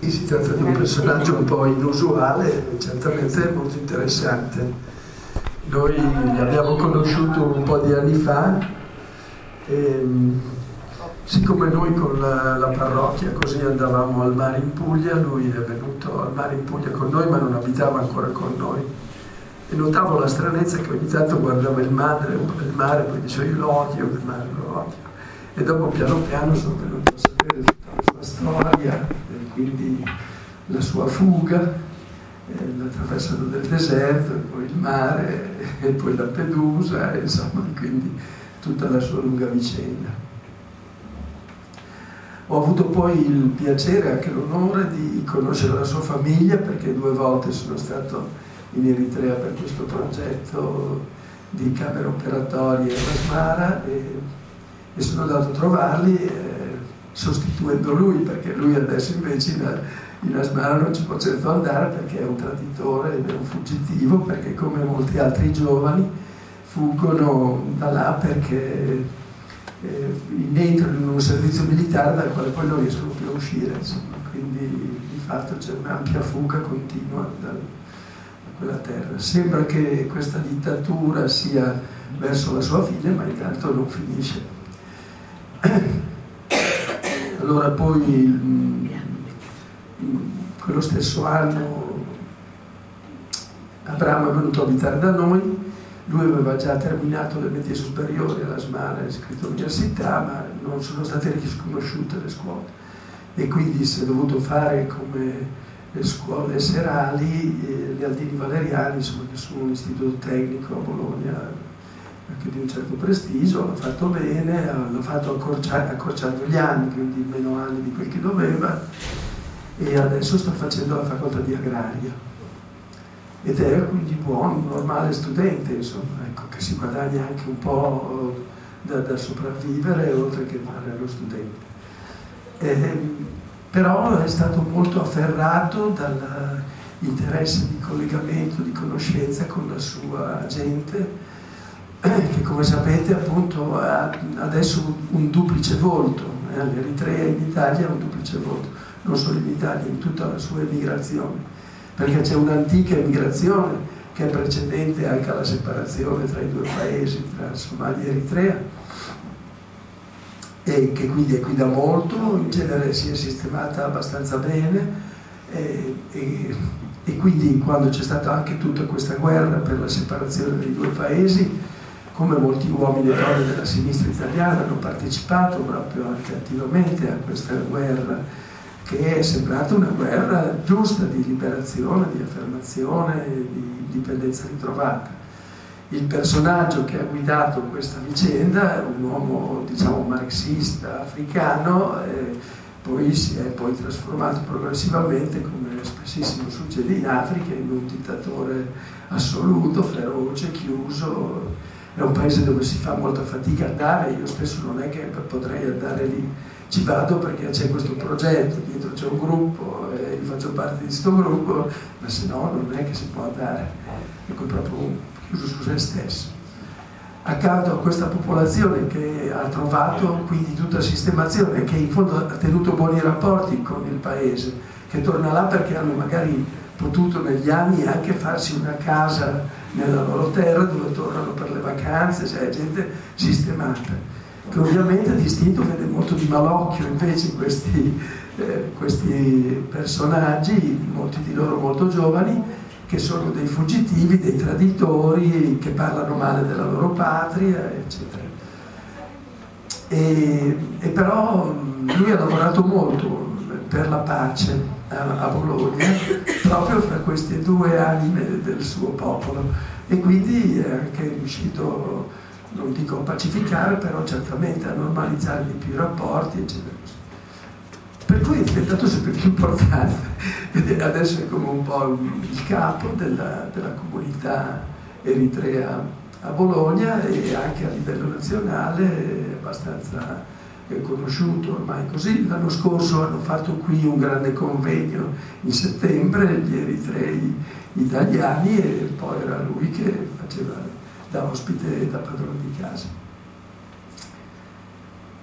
Sì, si tratta di un personaggio un po' inusuale, certamente molto interessante. Noi l'abbiamo conosciuto un po' di anni fa e siccome noi con la parrocchia così andavamo al mare in Puglia, lui è venuto al mare in Puglia con noi ma non abitava ancora con noi. E notavo la stranezza che ogni tanto guardava il mare, poi diceva io lo odio, il mare lo odio. E dopo piano piano sono venuto a sapere tutta la sua storia, e quindi la sua fuga, la traversata del deserto, e poi il mare, e poi Lampedusa, e insomma, quindi tutta la sua lunga vicenda. Ho avuto poi il piacere e anche l'onore di conoscere la sua famiglia, perché 2 volte sono stato in Eritrea per questo progetto di camere operatorie a Asmara e sono andato a trovarli sostituendo lui, perché lui adesso invece in Asmara non ci può certo andare perché è un traditore ed è un fuggitivo, perché come molti altri giovani fuggono da là perché entrano in un servizio militare dal quale poi non riescono più a uscire, insomma. Quindi di fatto c'è un'ampia fuga continua da quella terra. Sembra che questa dittatura sia verso la sua fine, ma intanto non finisce. Allora poi quello stesso anno Abramo è venuto a abitare da noi. Lui aveva già terminato le medie superiori alla Smara, è iscritto all'università, ma non sono state riconosciute le scuole e quindi si è dovuto fare come le scuole serali, gli Aldini Valeriani, insomma, che sono un istituto tecnico a Bologna anche di un certo prestigio. L'ha fatto bene, l'ha fatto accorciando gli anni, quindi meno anni di quel che doveva, e adesso sta facendo la facoltà di agraria. Ed è quindi buon, normale studente, insomma, ecco, che si guadagna anche un po' da sopravvivere, oltre che fare lo studente. Però è stato molto afferrato dall'interesse di collegamento, di conoscenza con la sua gente, che come sapete appunto ha adesso un duplice volto, l'Eritrea in Italia ha un duplice volto, non solo in Italia, in tutta la sua emigrazione. Perché c'è un'antica emigrazione che è precedente anche alla separazione tra i 2 paesi, tra Somalia e Eritrea, e che quindi è qui da molto, in genere si è sistemata abbastanza bene, e quindi quando c'è stata anche tutta questa guerra per la separazione dei 2 paesi, come molti uomini e donne della sinistra italiana hanno partecipato proprio anche attivamente a questa guerra, che è sembrata una guerra giusta di liberazione, di affermazione, di indipendenza ritrovata. Il personaggio che ha guidato questa vicenda è un uomo, diciamo, marxista africano, poi si è poi trasformato progressivamente, come spessissimo succede in Africa, in un dittatore assoluto, feroce, chiuso. È un paese dove si fa molta fatica ad andare, io stesso non è che potrei andare lì. Ci vado perché c'è questo progetto, dietro c'è un gruppo, io faccio parte di questo gruppo, ma se no non è che si può andare, ecco, proprio chiuso su se stesso. Accanto a questa popolazione che ha trovato quindi tutta sistemazione, che in fondo ha tenuto buoni rapporti con il paese, che torna là perché hanno magari potuto negli anni anche farsi una casa nella loro terra dove tornano per le vacanze, cioè gente sistemata, che ovviamente è distinto, vede molto di malocchio invece questi personaggi, molti di loro molto giovani, che sono dei fuggitivi, dei traditori, che parlano male della loro patria, eccetera. E però lui ha lavorato molto per la pace a Bologna, proprio fra queste 2 anime del suo popolo, e quindi è anche riuscito, non dico a pacificare, però certamente a normalizzare di più i rapporti, eccetera. Per cui è diventato sempre più importante, ed adesso è come un po' il capo della comunità eritrea a Bologna, e anche a livello nazionale è abbastanza conosciuto ormai così. L'anno scorso hanno fatto qui un grande convegno in settembre, gli eritrei italiani, e poi era lui che faceva da ospite, da padrone di casa.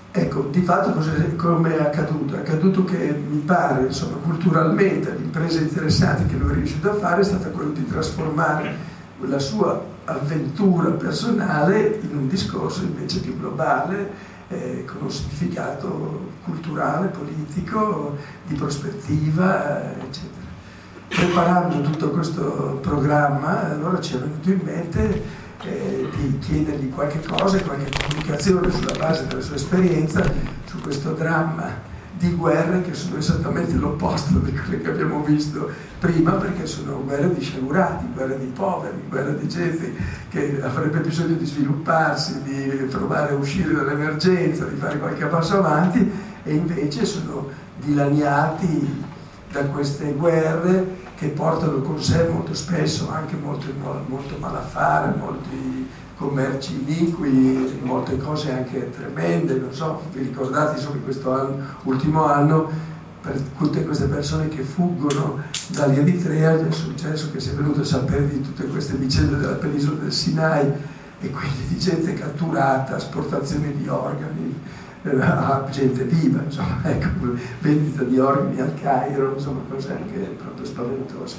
Ecco, di fatto come è accaduto? È accaduto che mi pare, insomma, culturalmente l'impresa interessante che lui è riuscito a fare è stata quella di trasformare la sua avventura personale in un discorso invece più globale, con un significato culturale, politico, di prospettiva, eccetera. Preparando tutto questo programma, allora ci è venuto in mente di chiedergli qualche cosa, qualche comunicazione sulla base della sua esperienza su questo dramma di guerre che sono esattamente l'opposto di quelle che abbiamo visto prima, perché sono guerre di sciagurati, guerre di poveri, guerre di gente che avrebbe bisogno di svilupparsi, di provare a uscire dall'emergenza, di fare qualche passo avanti, e invece sono dilaniati da queste guerre che portano con sé molto spesso anche molto malaffare, molti commerci iniqui, molte cose anche tremende. Non so, vi ricordate insomma in questo ultimo anno, per tutte queste persone che fuggono dall'Eritrea gli è successo che si è venuto a sapere di tutte queste vicende della penisola del Sinai, e quindi di gente catturata, asportazione di organi a gente viva, insomma, ecco, vendita di organi al Cairo, insomma, cose anche proprio spaventose.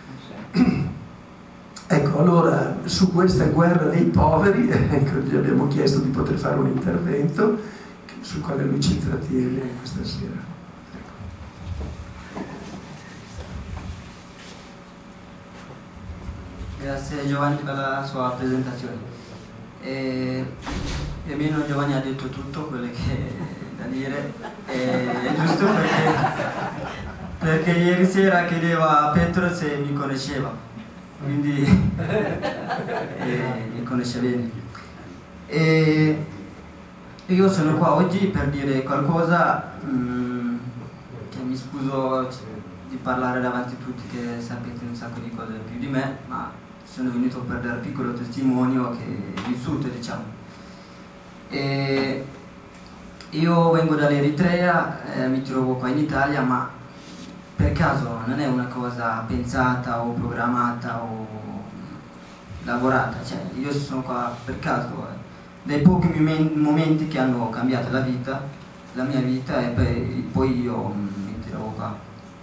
Ecco, allora, su questa guerra dei poveri, ecco, gli abbiamo chiesto di poter fare un intervento sul quale lui ci intrattiene questa sera. Grazie Giovanni per la sua presentazione. Più o meno Giovanni ha detto tutto quello che è da dire, è giusto perché ieri sera chiedeva a Pietro se mi conosceva, quindi mi conosce bene. E io sono qua oggi per dire qualcosa, che mi scuso di parlare davanti a tutti, che sapete un sacco di cose più di me, ma sono venuto per dare un piccolo testimonio che è vissuto, diciamo. E io vengo dall'Eritrea, mi trovo qua in Italia, ma per caso non è una cosa pensata o programmata o lavorata, cioè io sono qua per caso, dei pochi momenti che hanno cambiato la mia vita, e poi io mi trovo qua.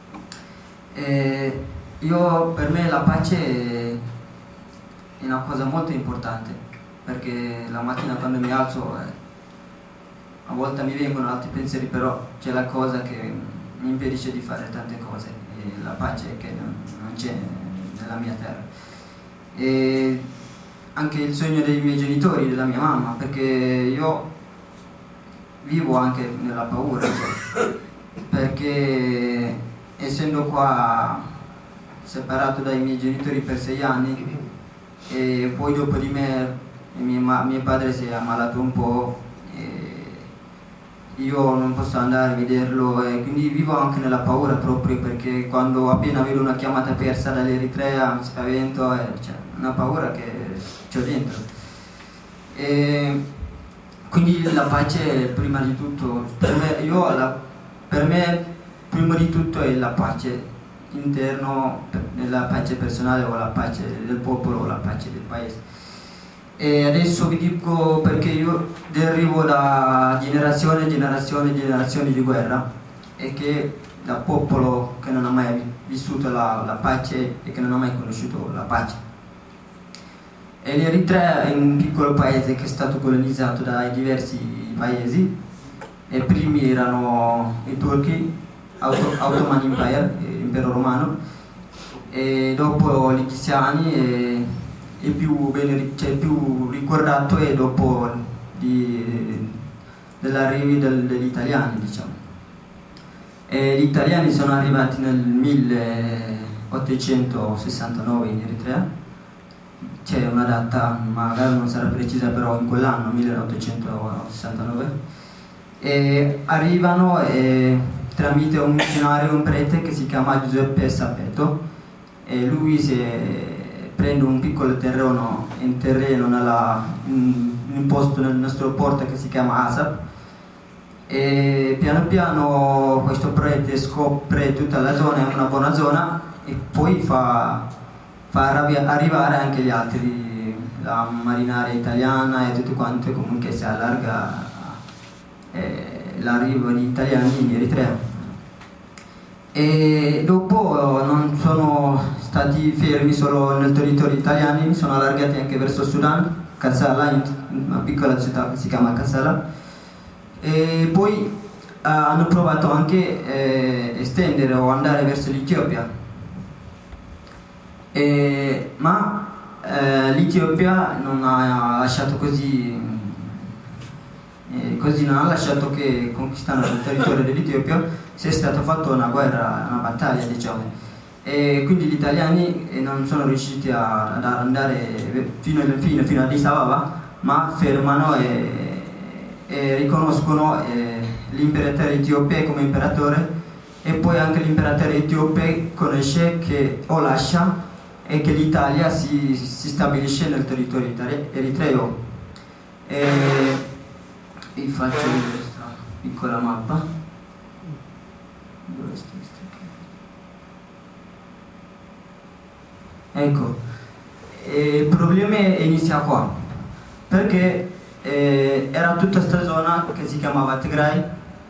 Per me la pace è una cosa molto importante, perché la mattina quando mi alzo a volte mi vengono altri pensieri, però c'è la cosa che mi impedisce di fare tante cose, e la pace che non c'è nella mia terra. E anche il sogno dei miei genitori, della mia mamma, perché io vivo anche nella paura, cioè, perché essendo qua separato dai miei genitori per 6 anni, e poi dopo di me mio padre si è ammalato un po', e io non posso andare a vederlo, e quindi vivo anche nella paura, proprio perché quando appena vedo una chiamata persa dall'Eritrea mi spavento, c'è una paura che c'ho dentro. E quindi la pace prima di tutto, per me prima di tutto è la pace interno, la pace personale, o la pace del popolo, o la pace del paese. E adesso vi dico perché io derivo da generazioni di guerra, e che da popolo che non ha mai vissuto la pace e che non ha mai conosciuto la pace. E l'Eritrea è un piccolo paese che è stato colonizzato dai diversi paesi, e primi erano i turchi, Ottoman Empire, impero romano, e dopo gli egiziani, e più ricordato è dopo dell'arrivo degli italiani, diciamo. E gli italiani sono arrivati nel 1869 in Eritrea, c'è una data, magari non sarà precisa, però in quell'anno, 1869, e arrivano tramite un missionario, un prete che si chiama Giuseppe Sapeto, e lui prende un piccolo terreno in un posto nel nostro porto che si chiama Asap, e piano piano questo prete scopre tutta la zona, è una buona zona, e poi fa arrivare anche gli altri, la marinaria italiana e tutto quanto, comunque si allarga l'arrivo di italiani in Eritrea. E dopo non sono stati fermi solo nel territorio italiano, sono allargati anche verso il Sudan, Kassala, in una piccola città che si chiama Kassala, e poi hanno provato anche estendere o andare verso l'Etiopia, ma l'Etiopia non ha lasciato così non ha lasciato che conquistando il territorio dell'Etiopia. Sia stata fatta una guerra, una battaglia, diciamo, e quindi gli italiani non sono riusciti ad andare fino alla fine, fino a Addis Ababa, ma fermano e riconoscono l'imperatore etiope come imperatore, e poi anche l'imperatore etiope conosce che o lascia e che l'Italia si stabilisce nel territorio eritreo. Vi faccio questa piccola mappa. Ecco, il problema inizia qua, perché era tutta questa zona che si chiamava Tigray,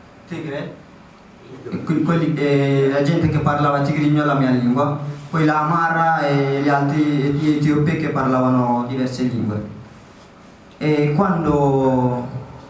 la gente che parlava tigrigno, la mia lingua, poi la Amara e gli altri etiopi che parlavano diverse lingue. E quando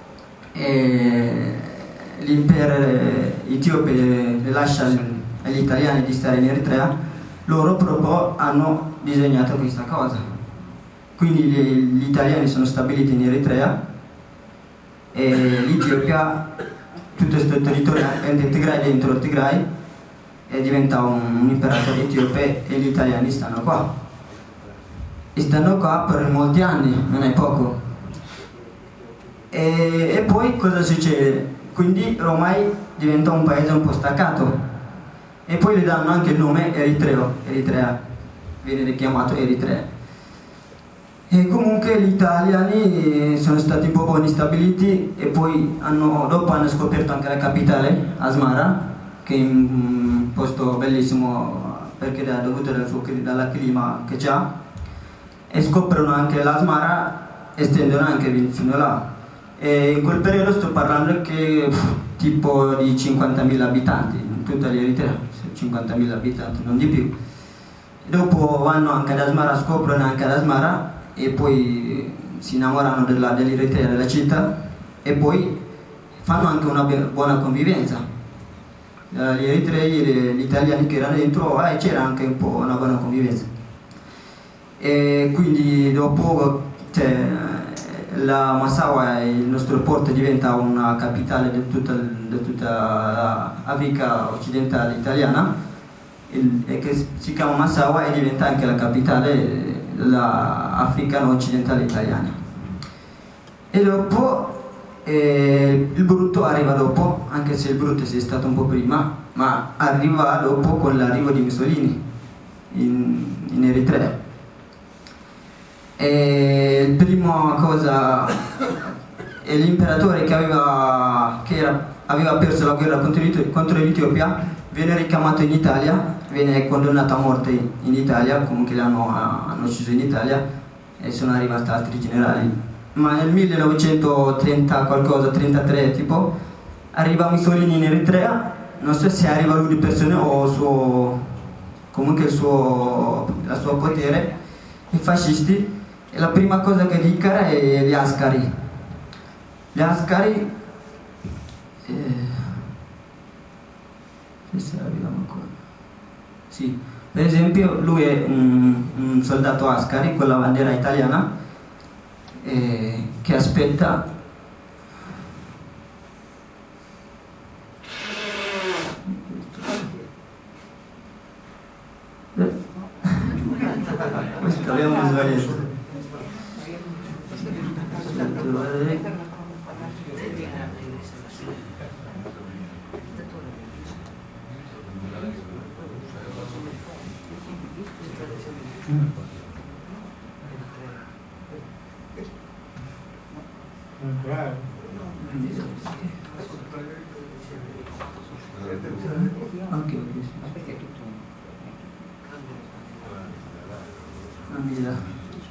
l'impero etiope lascia agli italiani di stare in Eritrea, loro proprio hanno disegnato questa cosa. Quindi gli italiani sono stabiliti in Eritrea e l'Etiopia, tutto questo territorio Tigray, dentro il Tigray, diventa un imperatore etiope e gli italiani stanno qua. E stanno qua per molti anni, non è poco. E poi cosa succede? Quindi ormai diventa un paese un po' staccato, e poi gli danno anche il nome Eritrea, viene chiamato Eritrea. E comunque gli italiani sono stati un po' buoni stabiliti, e poi dopo hanno scoperto anche la capitale, Asmara, che è un posto bellissimo perché è dovuto dal clima che c'ha, e scoprono anche l'Asmara, estendono anche fino là. E in quel periodo sto parlando che tipo di 50.000 abitanti in tutta l'Eritrea, 50.000 abitanti, non di più. E dopo vanno anche ad Asmara, scoprono anche ad Asmara, e poi si innamorano dell'Eritrea, della città, e poi fanno anche una buona convivenza. Gli eritrei e gli italiani che erano dentro, c'era anche un po' una buona convivenza. E quindi dopo la Massawa, il nostro porto, diventa una capitale di tutta l'Africa occidentale italiana, e che si chiama Massawa, e diventa anche la capitale dell'Africa occidentale italiana. E dopo il brutto arriva dopo, anche se il brutto sia stato un po' prima, ma arriva dopo con l'arrivo di Mussolini in Eritrea. E la prima cosa è l'imperatore che aveva perso la guerra contro l'Etiopia, viene richiamato in Italia, viene condannato a morte in Italia, comunque hanno ucciso in Italia, e sono arrivati altri generali. Ma nel 1930 qualcosa, 33 tipo, arriva Mussolini in Eritrea, non so se arriva lui di persona o comunque il suo potere, i fascisti. E la prima cosa che dichiara è gli Ascari. Gli Ascari, sì, per esempio lui è un soldato Ascari con la bandiera italiana, che aspetta questo abbiamo sbagliato.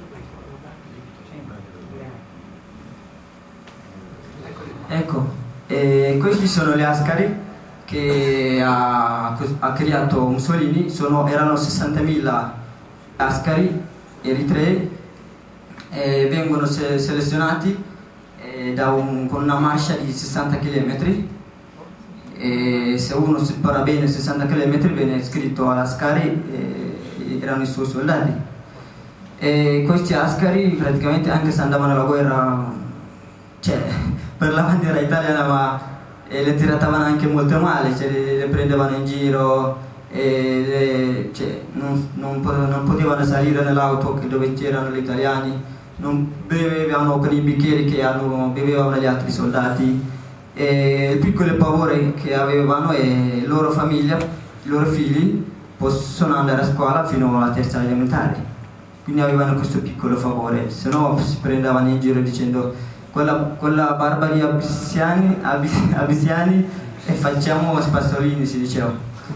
Ecco, E questi sono gli ascari che ha creato Mussolini, erano 60.000 ascari eritrei, e vengono selezionati con una marcia di 60 km, e se uno si spara bene 60 km viene iscritto all'ascari, erano i suoi soldati. E questi ascari praticamente, anche se andavano alla guerra, cioè, per la bandiera italiana, ma le trattavano anche molto male, cioè, le prendevano in giro, cioè, non potevano salire nell'auto dove c'erano gli italiani, non bevevano con i bicchieri che bevevano gli altri soldati. E il piccolo pavore che avevano è le loro famiglie, i loro figli possono andare a scuola fino alla terza elementare, quindi avevano questo piccolo favore, se no si prendevano in giro dicendo quella barbari abisiani e facciamo spassolini, si diceva.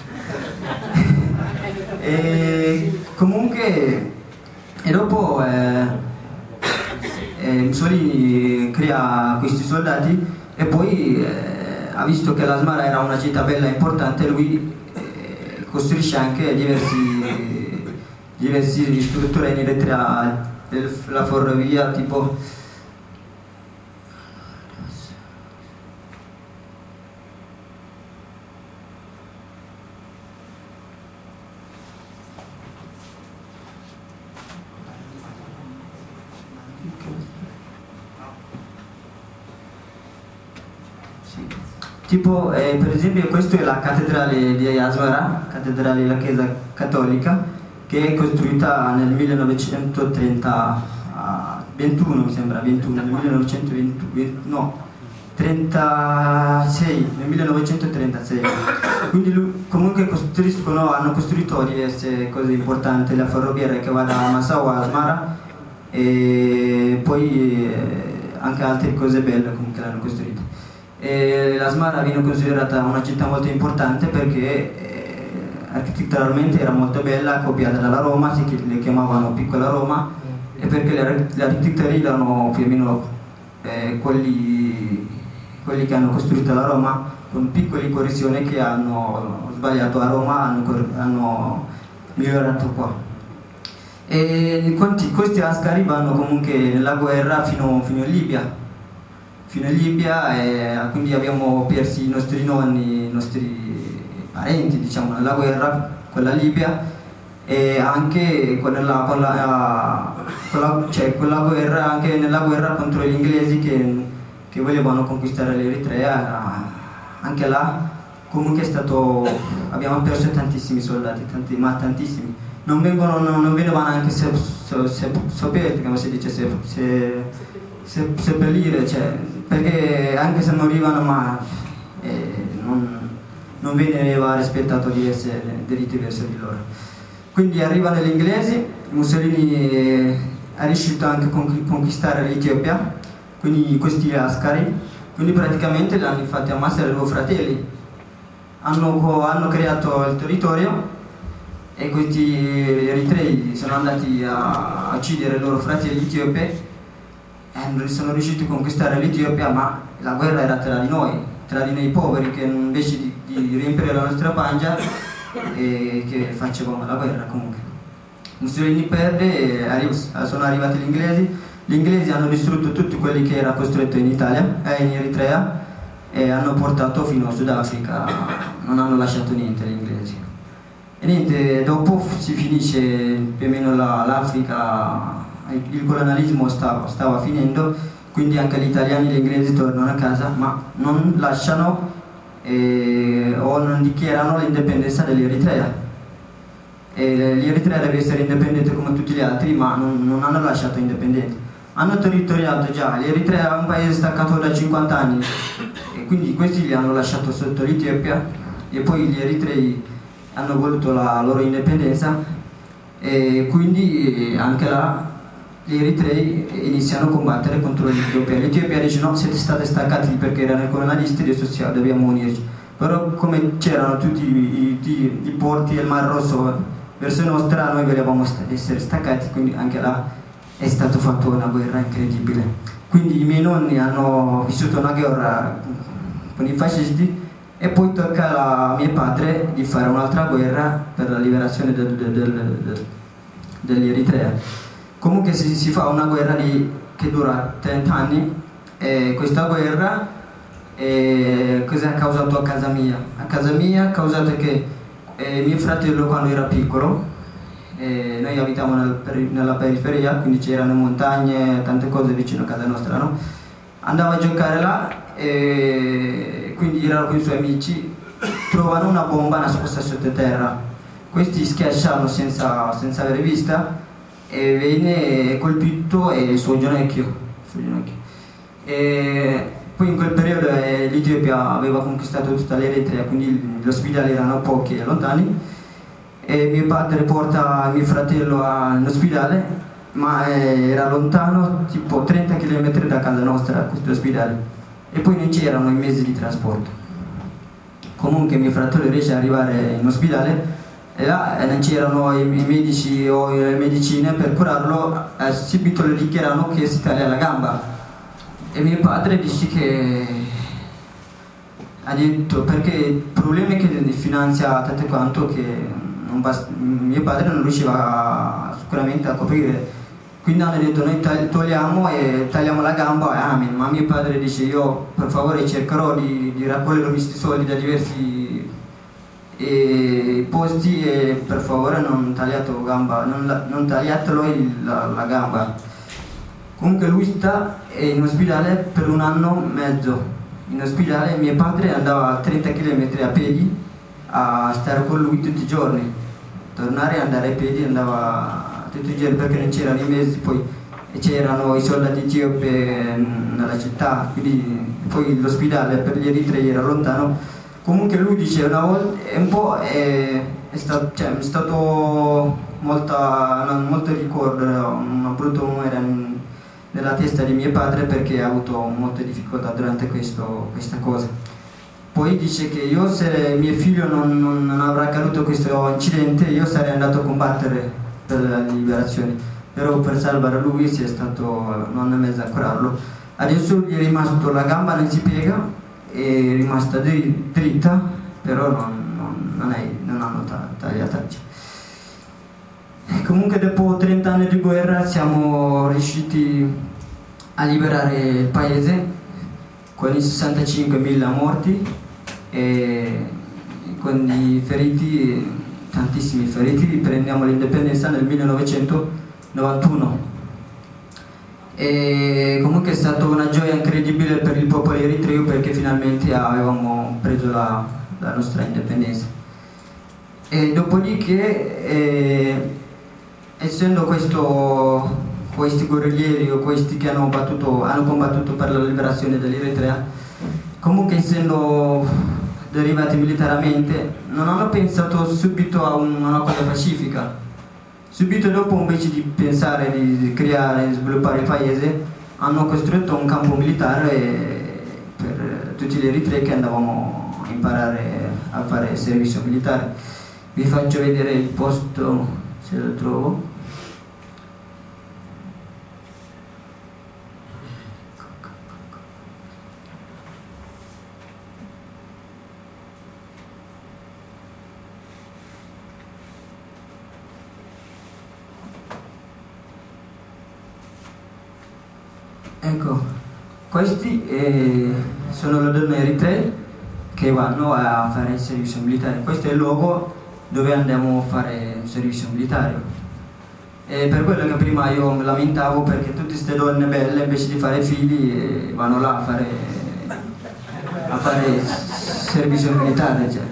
E comunque, e dopo Mussolini crea questi soldati, e poi ha visto che l'Asmara era una città bella e importante, lui costruisce anche diversi strutture in Eritrea, la ferrovia, tipo per esempio questa è la cattedrale di Asmara, cattedrale della Chiesa Cattolica, che è costruita nel 1921, mi sembra, 1936. Quindi comunque hanno costruito diverse cose importanti, la ferroviaria che va da Massawa a Asmara, e poi anche altre cose belle comunque l'hanno costruita. L'Asmara viene considerata una città molto importante perché architetturalmente era molto bella, copiata dalla Roma, le chiamavano Piccola Roma, e perché gli architetti erano più o meno quelli che hanno costruito la Roma, con piccole correzioni che hanno sbagliato a Roma, hanno migliorato qua. E questi ascari vanno comunque nella guerra fino in Libia. E quindi abbiamo perso i nostri nonni, i nostri parenti, diciamo, nella guerra con la Libia, e anche quella guerra, anche nella guerra contro gli inglesi che volevano conquistare l'Eritrea. Anche là comunque abbiamo perso tantissimi soldati, ma tantissimi. Non venivano anche sopperti, come si dice, seppellire, cioè, perché anche se morivano, ma non veniva rispettato diritti verso di loro. Quindi arrivano gli inglesi, Mussolini è riuscito anche a conquistare l'Etiopia, quindi questi ascari, quindi praticamente li hanno fatti ammazzare due fratelli, hanno creato il territorio, e questi eritrei sono andati a uccidere i loro fratelli etiopi, e sono riusciti a conquistare l'Etiopia, ma la guerra era tra di noi poveri, che invece di riempire la nostra pancia, che facevamo la guerra. Comunque Mussolini perde, sono arrivati gli inglesi hanno distrutto tutti quelli che era costretto in Eritrea, e hanno portato fino a Sudafrica, non hanno lasciato niente gli inglesi. E niente, dopo si finisce più o meno l'Africa, il colonialismo stava finendo, quindi anche gli italiani e gli inglesi tornano a casa, ma non lasciano o non dichiarano l'indipendenza dell'Eritrea. L'Eritrea deve essere indipendente come tutti gli altri, ma non hanno lasciato indipendente. Hanno territoriato già, l'Eritrea è un paese staccato da 50 anni, e quindi questi li hanno lasciato sotto l'Etiopia, e poi gli eritrei hanno voluto la loro indipendenza, e quindi anche là gli eritrei iniziano a combattere contro l'Etiopia. L'Etiopia dice: no, siete stati staccati perché erano i colonialisti, adesso dobbiamo unirci. Però come c'erano tutti i porti e il Mar Rosso verso nostra, noi volevamo essere staccati, quindi anche là è stata fatta una guerra incredibile. Quindi i miei nonni hanno vissuto una guerra con i fascisti, e poi tocca a mio padre di fare un'altra guerra per la liberazione dell'Eritrea. Comunque si fa una guerra che dura 30 anni, e questa guerra cosa ha causato a casa mia? A casa mia ha causato che mio fratello, quando era piccolo, noi abitiamo nella periferia, quindi c'erano montagne, tante cose vicino a casa nostra, no? Andava a giocare là, e quindi erano con i suoi amici, trovano una bomba nascosta sottoterra. Questi schiacciano senza avere vista, e viene colpito il suo ginocchio. E poi in quel periodo l'Etiopia aveva conquistato tutta l'Eritrea, quindi gli ospedali erano pochi e lontani, e mio padre porta mio fratello all'ospedale, ma era lontano tipo 30 km da casa nostra questo ospedale, e poi non c'erano i mezzi di trasporto. Comunque mio fratello riesce ad arrivare in ospedale, e là non c'erano i medici o le medicine per curarlo, subito le dichiarano che si taglia la gamba. E mio padre dice che ha detto, perché il problema è che finanzia tanto quanto che mio padre non riusciva sicuramente a coprire, quindi hanno detto noi togliamo e tagliamo la gamba, e amen. Ma mio padre dice io per favore cercherò di raccogliere questi soldi da diversi posti, e per favore non tagliatelo la gamba. Comunque lui sta in ospedale per 1 anno e mezzo. In ospedale mio padre andava 30 km a piedi a stare con lui tutti i giorni. Tornare e andare a piedi andava tutti i giorni perché non c'erano i mezzi, poi c'erano i soldati etiopi nella città, quindi poi l'ospedale per gli eritrei era lontano. Comunque lui dice una volta un po' è stato molto ricordo, un brutto umore nella testa di mio padre, perché ha avuto molte difficoltà durante questa cosa. Poi dice che io, se mio figlio non avrà accaduto questo incidente, io sarei andato a combattere per la liberazione, però per salvare lui si è stato 1 anno e mezzo a curarlo. Adesso gli è rimasto, la gamba non si piega, è rimasta dritta, però non hanno tagliato. Comunque dopo 30 anni di guerra siamo riusciti a liberare il paese con i 65.000 morti e con i feriti, tantissimi feriti. Prendiamo l'indipendenza nel 1991 e comunque è stata una gioia incredibile per il popolo eritreo, perché finalmente avevamo preso la nostra indipendenza. E dopodiché essendo questi guerriglieri o questi che hanno combattuto per la liberazione dell'Eritrea, comunque essendo derivati militarmente, non hanno pensato subito a una cosa pacifica. Subito dopo, invece di pensare di creare e sviluppare il paese, hanno costruito un campo militare per tutti gli eritrei che andavamo a imparare a fare servizio militare. Vi faccio vedere il posto, se lo trovo. Ecco, questi sono le donne eritree che vanno a fare il servizio militare. Questo è il luogo dove andiamo a fare il servizio militare. E per quello che prima io mi lamentavo, perché tutte queste donne belle, invece di fare figli, vanno là a fare servizio militare. Cioè.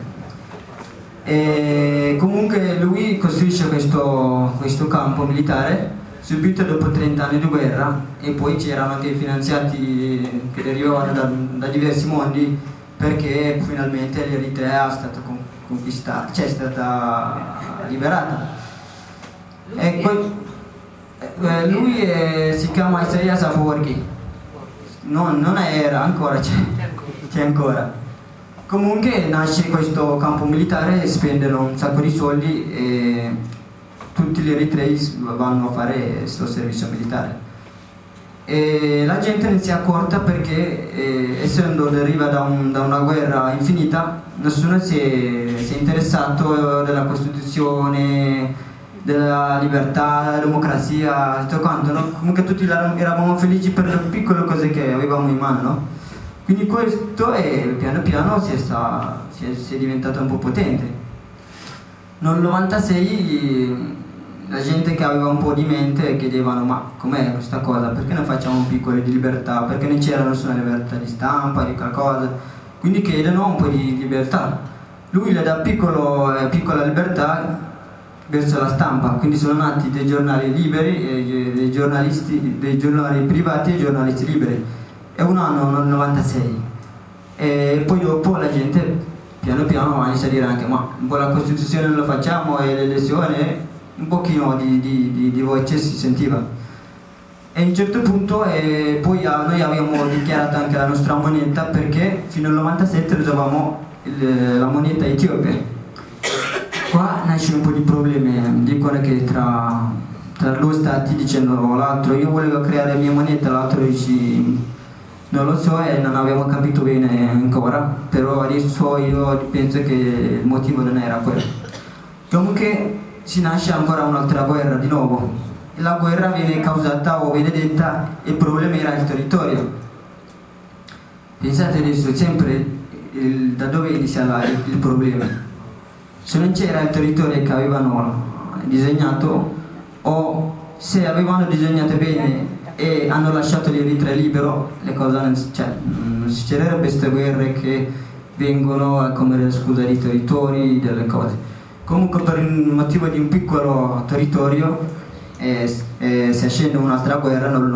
E comunque lui costruisce questo campo militare subito dopo 30 anni di guerra, e poi c'erano anche finanziati che derivavano da diversi mondi, perché finalmente l'Eritrea è stata conquistata, cioè è stata liberata. E lui si chiama Isaias Afwerki, non era ancora, c'è ancora. Comunque nasce questo campo militare, spendono un sacco di soldi e tutti gli eritrei vanno a fare questo servizio militare. e la gente non si è accorta perché essendo deriva da una guerra infinita, nessuno si è interessato della Costituzione, della libertà, della democrazia, tutto quanto, no? Comunque tutti eravamo felici per le piccole cose che avevamo in mano, no? Quindi questo piano piano si è diventato un po' potente. Nel 96 la gente che aveva un po' di mente chiedevano: ma com'è questa cosa? Perché non facciamo piccole di libertà? Perché non c'era nessuna libertà di stampa, di qualcosa? Quindi chiedono un po' di libertà. Lui le dà piccola libertà verso la stampa, quindi sono nati dei giornali liberi, dei giornali privati e giornalisti liberi. È un anno nel 96. E poi dopo la gente piano piano ha iniziato a dire anche: ma un po' la Costituzione non lo facciamo e le elezioni, un pochino di voce si sentiva. E a un certo punto poi noi abbiamo dichiarato anche la nostra moneta, perché fino al 97 usavamo la moneta etiope. Qua nasce un po' di problemi, dicono che tra due stati, dicendo l'altro: io volevo creare la mia moneta, l'altro dice non lo so e non abbiamo capito bene ancora, però adesso io penso che il motivo non era quello. Comunque si nasce ancora un'altra guerra di nuovo, e la guerra viene causata o viene detta il problema era il territorio. Pensate adesso sempre da dove inizia il problema. Se non c'era il territorio che avevano disegnato, o se avevano disegnato bene e hanno lasciato l'Eritrea libero, le cose non succederebbero queste guerre che vengono come scusa di territori, delle cose. Comunque per il motivo di un piccolo territorio si scende un'altra guerra nel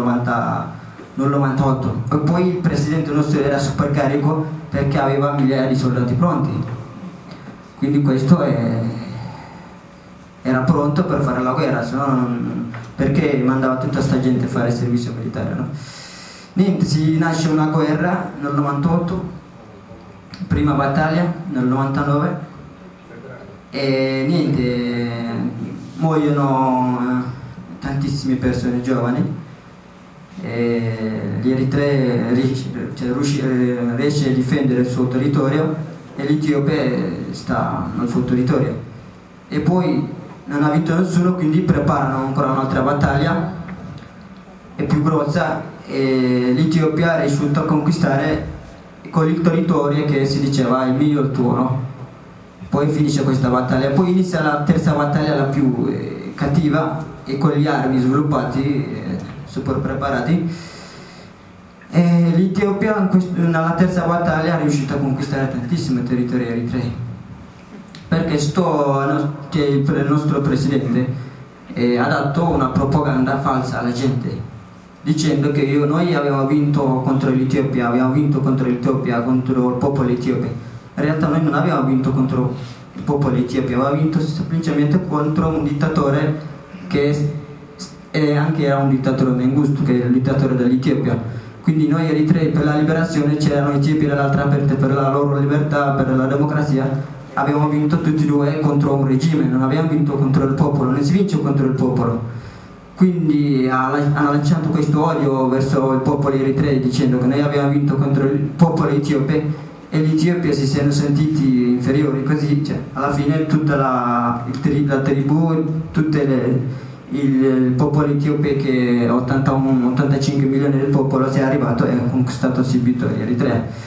98, e poi il presidente nostro era super carico perché aveva migliaia di soldati pronti, quindi questo era pronto per fare la guerra, se no perché mandava tutta sta gente a fare il servizio militare, no? Niente, si nasce una guerra nel 98, prima battaglia nel 99, e niente, muoiono tantissime persone giovani, e l'Eritrea riesce a difendere il suo territorio e l'Etiope sta nel suo territorio, e poi non ha vinto nessuno, quindi preparano ancora un'altra battaglia e più grossa, e l'Etiopia è riuscita a conquistare con il territorio che si diceva il miglior tuo, no? Poi finisce questa battaglia, poi inizia la terza battaglia, la più cattiva, e con gli armi sviluppati, super preparati, e l'Etiopia nella terza battaglia è riuscita a conquistare tantissimi territori eritrei, perché il nostro presidente ha dato una propaganda falsa alla gente, dicendo che noi abbiamo vinto contro l'Etiopia, contro il popolo etiope. In realtà noi non abbiamo vinto contro il popolo etiope, abbiamo vinto semplicemente contro un dittatore che anche era un dittatore Mengistu, che è il dittatore dell'Etiopia. Quindi noi eritrei per la liberazione c'erano i etiopi dall'altra parte per la loro libertà, per la democrazia. Abbiamo vinto tutti e due contro un regime, non abbiamo vinto contro il popolo, non si vince contro il popolo. Quindi hanno lanciato questo odio verso il popolo eritreo, dicendo che noi abbiamo vinto contro il popolo etiope e gli etiopi si sono sentiti inferiori, così alla fine tutta la tribù, il popolo etiope, che 85 milioni del popolo, si è arrivato e ha conquistato subito l'Eritrea.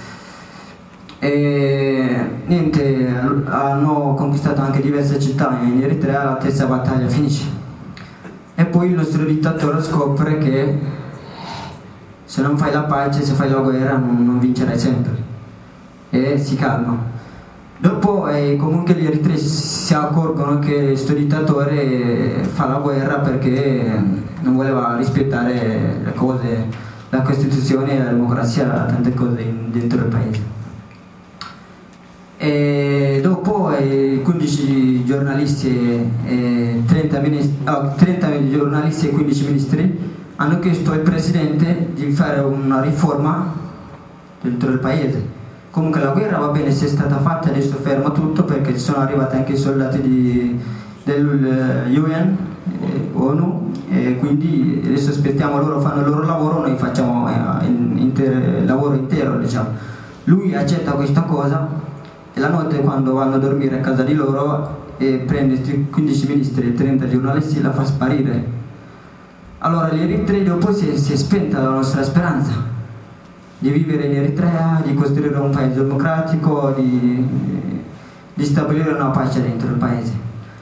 E niente, hanno conquistato anche diverse città in Eritrea, la terza battaglia finisce. E poi il nostro dittatore scopre che se non fai la pace, se fai la guerra, non vincerai sempre, e si calma. Dopo comunque gli eritrei si accorgono che questo dittatore fa la guerra perché non voleva rispettare le cose, la Costituzione, la democrazia, tante cose dentro il paese. E dopo 15 giornalisti e 30 giornalisti e 15 ministri hanno chiesto al presidente di fare una riforma dentro il paese. Comunque la guerra va bene, se è stata fatta, adesso fermo tutto perché sono arrivati anche i soldati dell'UN ONU, e quindi adesso aspettiamo, loro fanno il loro lavoro, noi facciamo il lavoro intero, diciamo. Lui accetta questa cosa e la notte, quando vanno a dormire a casa di loro, prende 15 ministri e 30 giornalisti e la fa sparire. Allora gli eritrei dopo si è spenta la nostra speranza di vivere in Eritrea, di costruire un paese democratico, di stabilire una pace dentro il paese.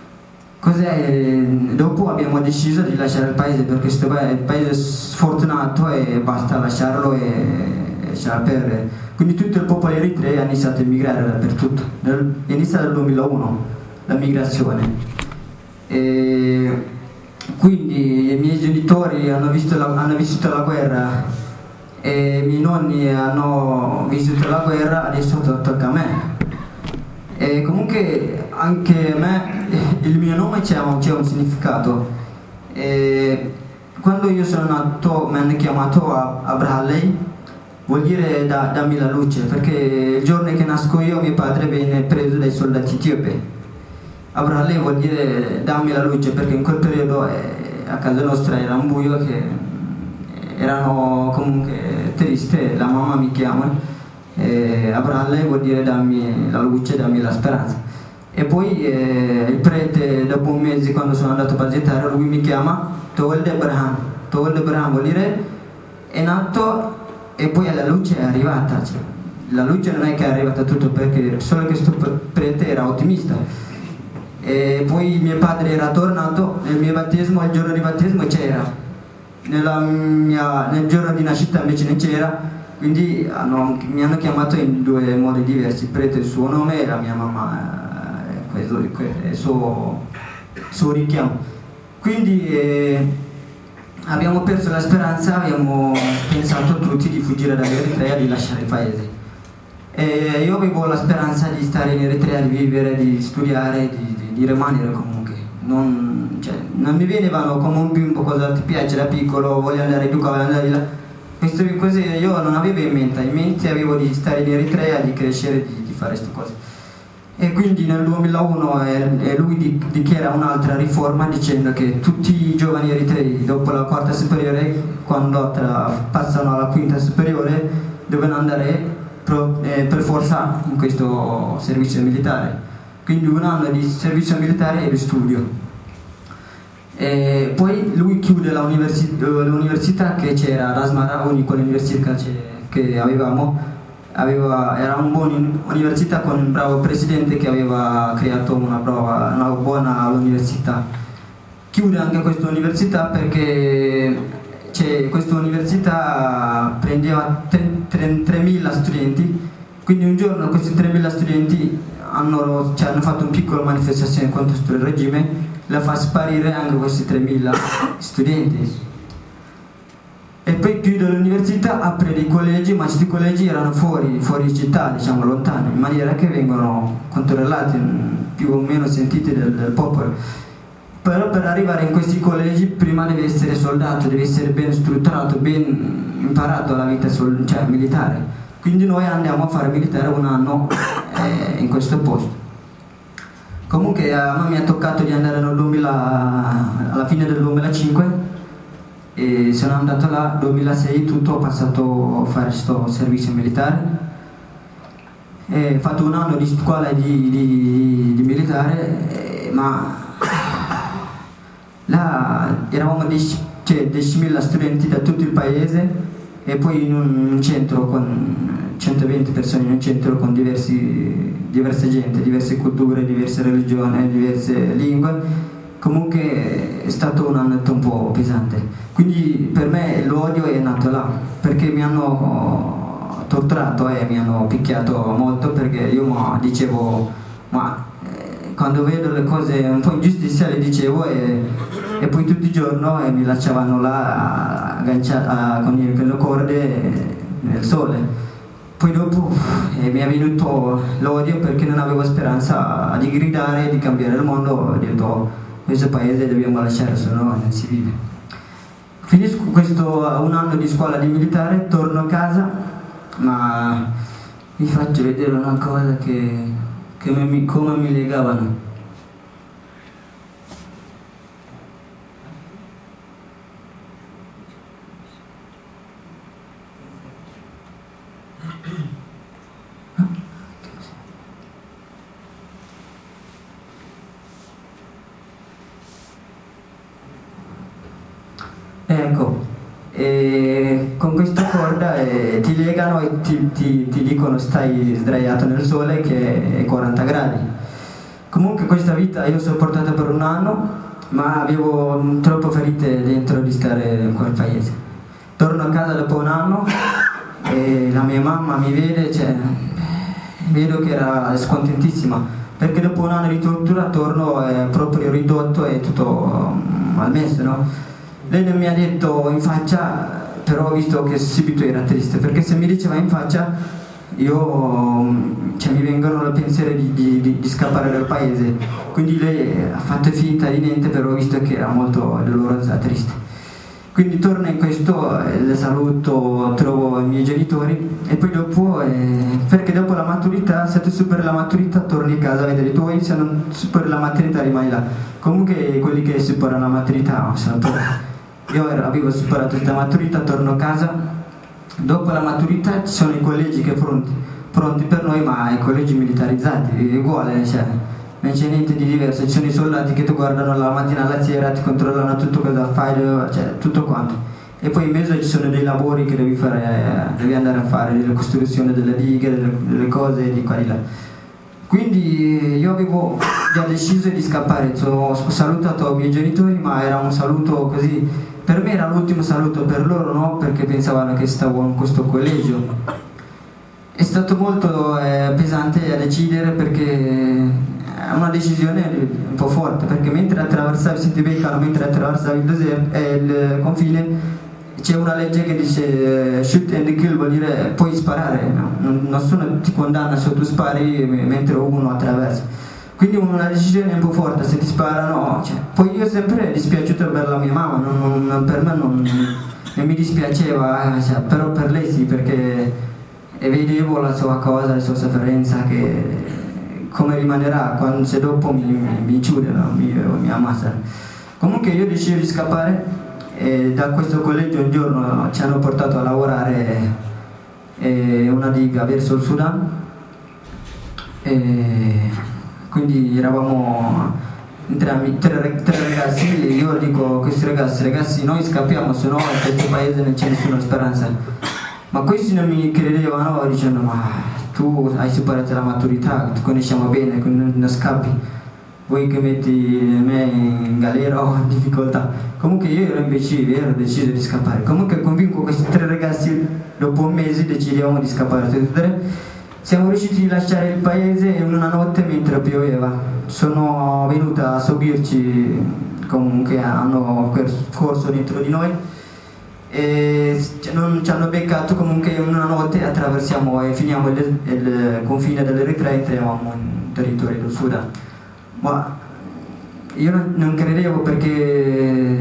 Dopo abbiamo deciso di lasciare il paese, perché questo è il paese sfortunato e basta lasciarlo e lasciar perdere. Quindi tutto il popolo eritreo ha iniziato a migrare dappertutto. È iniziata nel 2001 la migrazione. Quindi i miei genitori hanno vissuto la guerra e i miei nonni hanno vissuto la guerra, adesso tocca a me. E comunque anche a me il mio nome c'è un significato. Quando io sono nato mi hanno chiamato Abrahalei, vuol dire dammi la luce, perché il giorno che nasco io mio padre venne preso dai soldati etiopi. Abrahalei vuol dire dammi la luce, perché in quel periodo a casa nostra era un buio, che erano comunque triste, la mamma mi chiama. Abrahalei vuol dire dammi la luce, dammi la speranza. E poi il prete, dopo un mese, quando sono andato a visitare, lui mi chiama Towelde Abraham. Towelde Abraham vuol dire è nato, e poi la luce è arrivata. Cioè, la luce non è che è arrivata tutto, perché solo che questo prete era ottimista. E poi mio padre era tornato, nel mio battesimo, il giorno di battesimo c'era, nel giorno di nascita invece non c'era. Quindi mi hanno chiamato in due modi diversi, il prete il suo nome e la mia mamma il suo richiamo. Quindi abbiamo perso la speranza, abbiamo pensato tutti di fuggire dall'Eritrea, di lasciare il paese. E io avevo la speranza di stare in Eritrea, di vivere, di studiare, di rimanere comunque. Non mi venivano come un bimbo, cosa ti piace da piccolo, voglio andare di qua, voglio andare di là. Queste cose io non avevo in mente avevo di stare in Eritrea, di crescere, di fare queste cose. E quindi nel 2001 lui dichiara un'altra riforma dicendo che tutti i giovani eritrei dopo la quarta superiore, quando passano alla quinta superiore, devono andare per forza in questo servizio militare. Quindi un anno di servizio militare e di studio. E poi lui chiude l'università che c'era a Asmara, unica università che avevamo. Era una buona università con un bravo presidente che aveva creato una buona università. Chiude anche questa università perché questa università prendeva 3.000 studenti, quindi un giorno questi 3.000 studenti hanno fatto una piccola manifestazione contro il regime, la fa sparire anche questi 3.000 studenti. E poi chiude l'università, apre dei collegi, ma questi collegi erano fuori città, diciamo lontani, in maniera che vengono controllati, più o meno sentiti del popolo. Però per arrivare in questi collegi prima deve essere soldato, deve essere ben strutturato, ben imparato la vita militare. Quindi noi andiamo a fare militare un anno in questo posto. Comunque a me mi è toccato di andare alla fine del 2005 e sono andato là, 2006 tutto, ho passato a fare questo servizio militare. Ho fatto un anno di scuola di militare, ma là eravamo 10.000 studenti da tutto il paese, e poi in un centro con 120 persone, in un centro con diverse gente, diverse culture, diverse religioni, diverse lingue. Comunque è stato un anno un po' pesante. Quindi per me l'odio è nato là, perché mi hanno torturato e mi hanno picchiato molto, perché io dicevo, quando vedo le cose un po' ingiustizie le dicevo, e poi tutti i giorni mi lasciavano là con le corde nel sole. Poi dopo mi è venuto l'odio, perché non avevo speranza di gridare, di cambiare il mondo. Ho detto questo paese dobbiamo lasciare, se no non si vive. Finisco un anno di scuola di militare, torno a casa, ma vi faccio vedere una cosa come mi legavano. Ecco, e con questa corda ti legano e ti dicono stai sdraiato nel sole che è 40 gradi. Comunque questa vita io ho sopportato per un anno, ma avevo troppe ferite dentro di stare in quel paese. Torno a casa dopo un anno e la mia mamma mi vede, vedo che era scontentissima, perché dopo un anno di tortura torno proprio ridotto e tutto malmesso, no? Lei non mi ha detto in faccia, però ho visto che subito era triste, perché se mi diceva in faccia mi vengono i pensieri di scappare dal paese. Quindi lei ha fatto finta di niente, però ho visto che era molto dolorosa, triste. Quindi torno in questo, le saluto, trovo i miei genitori e poi dopo, perché dopo la maturità, se tu superi la maturità torni a casa a vedere i tuoi, se non superi la maturità rimani là. Comunque quelli che superano la maturità sono pochi. Io avevo superato questa maturità, torno a casa, dopo la maturità ci sono i collegi che pronti per noi, ma i collegi militarizzati, è uguale, non c'è niente di diverso, ci sono i soldati che ti guardano la mattina alla sera, ti controllano tutto cosa fai, tutto quanto. E poi in mezzo ci sono dei lavori che devi andare a fare, delle costruzioni delle dighe, delle cose di qua e di là. Quindi io avevo già deciso di scappare, ho salutato i miei genitori, ma era un saluto così, per me era l'ultimo saluto, per loro no, perché pensavano che stavo in questo collegio. È stato molto pesante a decidere, perché è una decisione un po' forte, perché mentre attraversavi, se ti beccano mentre attraversavi il confine, c'è una legge che dice shoot and kill, vuol dire puoi sparare, no? Nessuno ti condanna se tu spari mentre uno attraversa. Quindi una decisione un po' forte, se ti sparano, poi io sempre dispiaciuto per la mia mamma, per me non mi dispiaceva, però per lei sì, perché vedevo la sua cosa, la sua sofferenza, che come rimanerà se dopo mi uccidono, mi ammazzano. Comunque io decido di scappare. E da questo collegio un giorno ci hanno portato a lavorare una diga verso il Sudan, quindi eravamo tre ragazzi. Io dico a questi ragazzi noi scappiamo, se no in questo paese non c'è nessuna speranza. Ma questi non mi credevano, dicendo ma tu hai superato la maturità, ti conosciamo bene, non scappi. Vuoi che metti me in galera o in difficoltà? Comunque io ero imbecille, ero deciso di scappare. Comunque convinco questi tre ragazzi, dopo un mese decidiamo di scappare tutti e tre. Siamo riusciti a lasciare il paese in una notte mentre pioveva. Sono venuta a seguirci, comunque hanno corso dentro di noi e ci hanno beccato. Comunque in una notte attraversiamo e finiamo il confine dell'Eritrea e entriamo in territorio del Sudan. Ma io non credevo, perché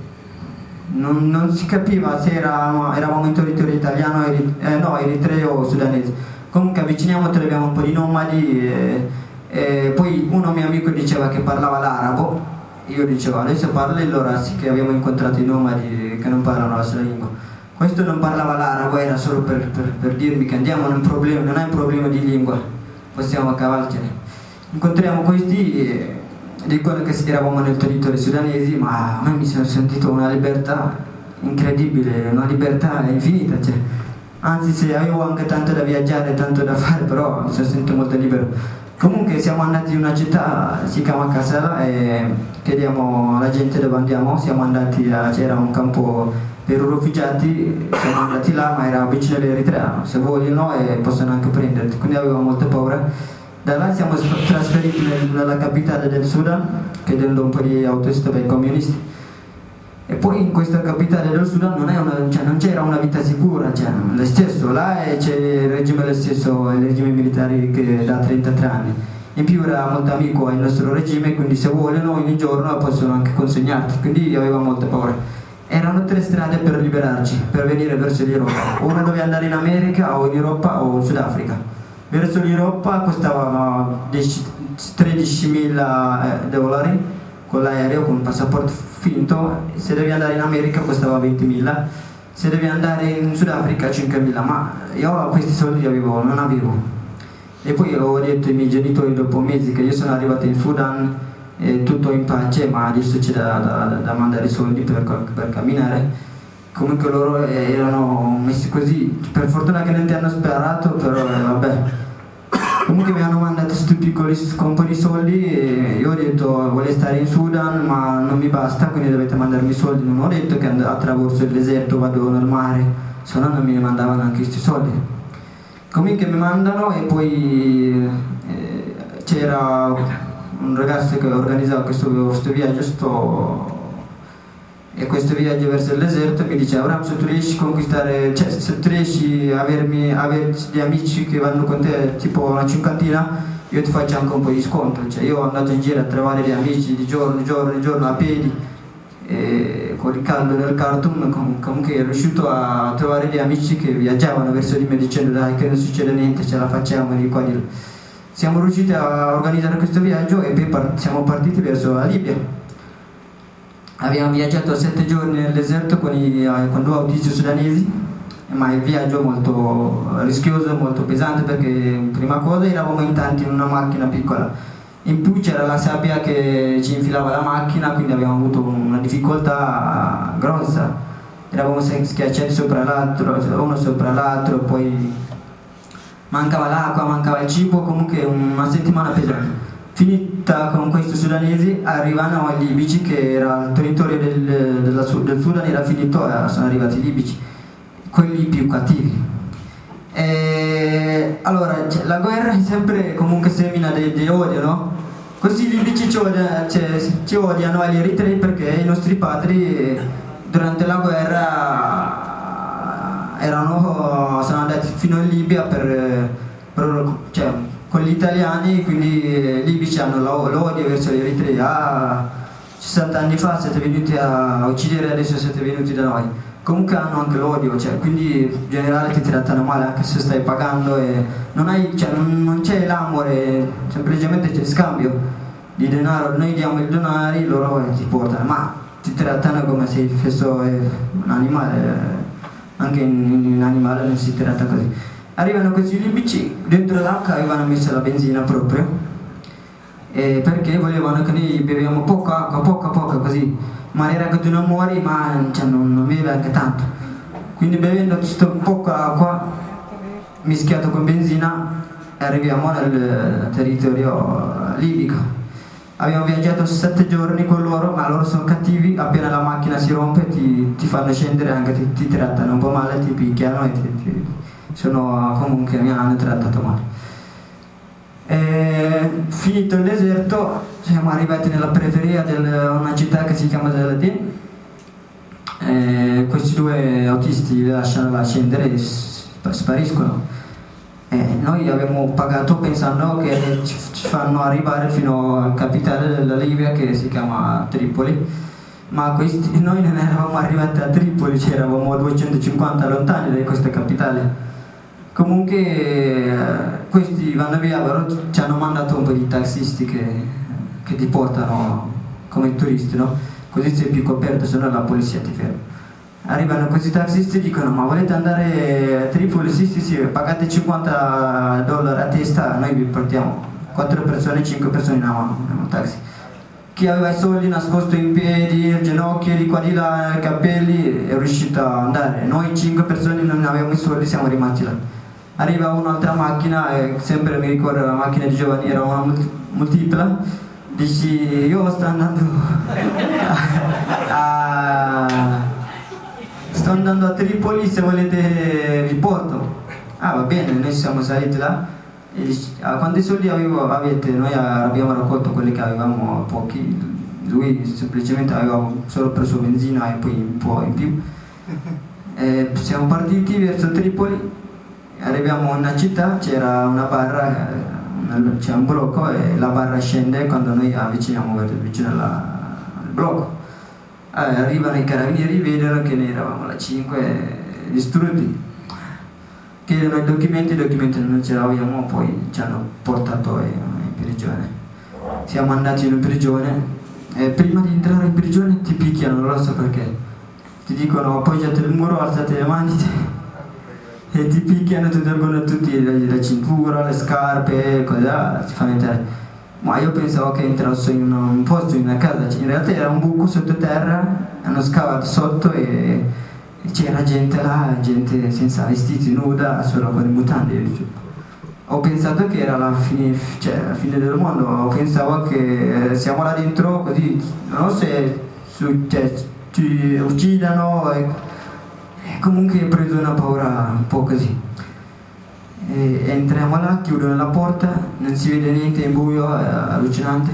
non si capiva se eravamo in territorio italiano, eritreo o sudanese. Comunque avviciniamo, troviamo un po' di nomadi e poi uno mio amico diceva che parlava l'arabo. Io dicevo adesso parla, allora sì che abbiamo incontrato i nomadi che non parlano la sua lingua. Questo non parlava l'arabo, era solo per dirmi che andiamo, non è un problema di lingua, possiamo cavalcare. Incontriamo questi, dicono che eravamo nel territorio sudanese, ma a me mi sono sentito una libertà incredibile, una libertà infinita, anzi se avevo anche tanto da viaggiare, tanto da fare, però mi sono sentito molto libero. Comunque siamo andati in una città, si chiama Kassala, e chiediamo alla gente dove andiamo. Siamo andati c'era un campo per i rifugiati, siamo andati là, ma era vicino all'Eritrea, se vogliono e possono anche prenderti, quindi avevo molta paura. Da là siamo trasferiti nella capitale del Sudan, chiedendo un po' di autostop ai comunisti. E poi in questa capitale del Sudan non c'era una vita sicura, lo stesso, là c'è il regime militare che da 33 anni. In più era molto amico al nostro regime, quindi se vogliono ogni giorno possono anche consegnarti, quindi aveva molta paura. Erano tre strade per liberarci, per venire verso l'Europa. Una doveva andare in America o in Europa o in Sudafrica. Verso l'Europa costava 13.000 dollari con l'aereo, con un passaporto finto. Se devi andare in America costava 20.000, se devi andare in Sudafrica 5.000, ma io questi soldi non avevo. E poi ho detto ai miei genitori dopo mesi che io sono arrivato in Sudan e tutto in pace, ma adesso c'è da mandare i soldi per camminare. Comunque loro erano messi così, per fortuna che non ti hanno sparato, però vabbè. Comunque mi hanno mandato questi piccoli con un po' di soldi e io ho detto voglio stare in Sudan ma non mi basta, quindi dovete mandarmi i soldi. Non ho detto che attraverso il deserto vado nel mare, se no non mi mandavano anche questi soldi. Comunque mi mandano e poi c'era un ragazzo che organizzava questo viaggio e questo viaggio verso il deserto mi dice: Abraham, se tu riesci a conquistare, cioè se tu riesci a avere degli amici che vanno con te tipo una cinquantina, io ti faccio anche un po' di sconto. Cioè io ho andato in giro a trovare degli amici di giorno a piedi e con il caldo del Khartoum, comunque ero riuscito a trovare degli amici che viaggiavano verso di me dicendo dai che non succede niente, ce la facciamo di qua di là. Siamo riusciti a organizzare questo viaggio e poi siamo partiti verso la Libia. Abbiamo viaggiato 7 giorni nel deserto con 2 autisti sudanesi, ma il viaggio è molto rischioso, molto pesante perché prima cosa eravamo in tanti in una macchina piccola, in più c'era la sabbia che ci infilava la macchina, quindi abbiamo avuto una difficoltà grossa, eravamo schiacciati sopra l'altro, uno sopra l'altro, poi mancava l'acqua, mancava il cibo, comunque una settimana pesante. Finita con questi sudanesi arrivano i libici, che era il territorio del Sudan era finito, sono arrivati i libici, quelli più cattivi. Allora la guerra è sempre comunque semina di odio, no? Così i libici ci odiano agli eritrei perché i nostri padri durante la guerra sono andati fino in Libia con gli italiani, quindi i libici hanno l'odio verso gli eritrei. 60 anni fa siete venuti a uccidere, adesso siete venuti da noi. Comunque hanno anche l'odio, generale in generale ti trattano male anche se stai pagando e non c'è l'amore, semplicemente c'è scambio di denaro. Noi diamo i denari, loro ti portano, ma ti trattano come se fosse un animale. Anche in animale non si tratta così. Arrivano questi libici, dentro l'acqua avevano messo la benzina proprio, perché volevano che noi beviamo poca acqua, poca così, in maniera che tu non muori, ma non bevi anche tanto. Quindi bevendo questa poca acqua mischiato con benzina arriviamo nel territorio libico. Abbiamo viaggiato 7 giorni con loro, ma loro sono cattivi, appena la macchina si rompe ti fanno scendere, anche ti trattano un po' male, ti picchiano e comunque mi hanno trattato male. Finito il deserto siamo arrivati nella periferia di una città che si chiama Zelatin. Questi 2 autisti li lasciano scendere e spariscono. Noi abbiamo pagato pensando che ci fanno arrivare fino al capitale della Libia, che si chiama Tripoli, ma noi non eravamo arrivati a Tripoli, eravamo 250 lontani da questa capitale. Comunque questi vanno via, però ci hanno mandato un po' di tassisti che ti portano come turisti, no? Così sei più coperto, se no la polizia ti ferma. Arrivano questi taxisti e dicono: ma volete andare a Tripoli? Sì, pagate $50 a testa, noi vi portiamo 4 persone, 5 persone in un taxi. Chi aveva i soldi nascosto in piedi, il ginocchio, di qua di là, i capelli, è riuscito ad andare. Noi 5 persone non avevamo i soldi, siamo rimasti là. Arriva un'altra macchina, sempre mi ricordo la macchina di giovani, era una multipla. Dici: io sto andando a Tripoli, se volete vi porto. Va bene, noi siamo saliti là e dici: quanti soldi avete? Noi abbiamo raccolto quelli che avevamo, pochi. Lui semplicemente aveva solo preso benzina e poi un po' in più. Siamo partiti verso Tripoli. Arriviamo in una città, c'era una barra, c'è un blocco e la barra scende quando noi avviciniamo vicino al blocco. Arrivano i carabinieri, vedono che noi eravamo la 5 distrutti, chiedono i documenti non ce l'avevamo, poi ci hanno portato in prigione. Siamo andati in prigione e prima di entrare in prigione ti picchiano, non lo so perché, ti dicono: appoggiate il muro, alzate le mani e ti picchiano, ti tolgono tutti la cintura, le scarpe, cosa, ti fanno entrare. ma io pensavo che entrassi in un posto, in una casa, in realtà era un buco sottoterra, hanno scavato sotto e c'era gente là, gente senza vestiti, nuda, solo con i mutande. Ho pensato che era la fine del mondo, pensavo che siamo là dentro così, non so se ci uccidano, e comunque ho preso una paura un po' così. Entriamo là, chiudono la porta, non si vede niente, è buio, è allucinante.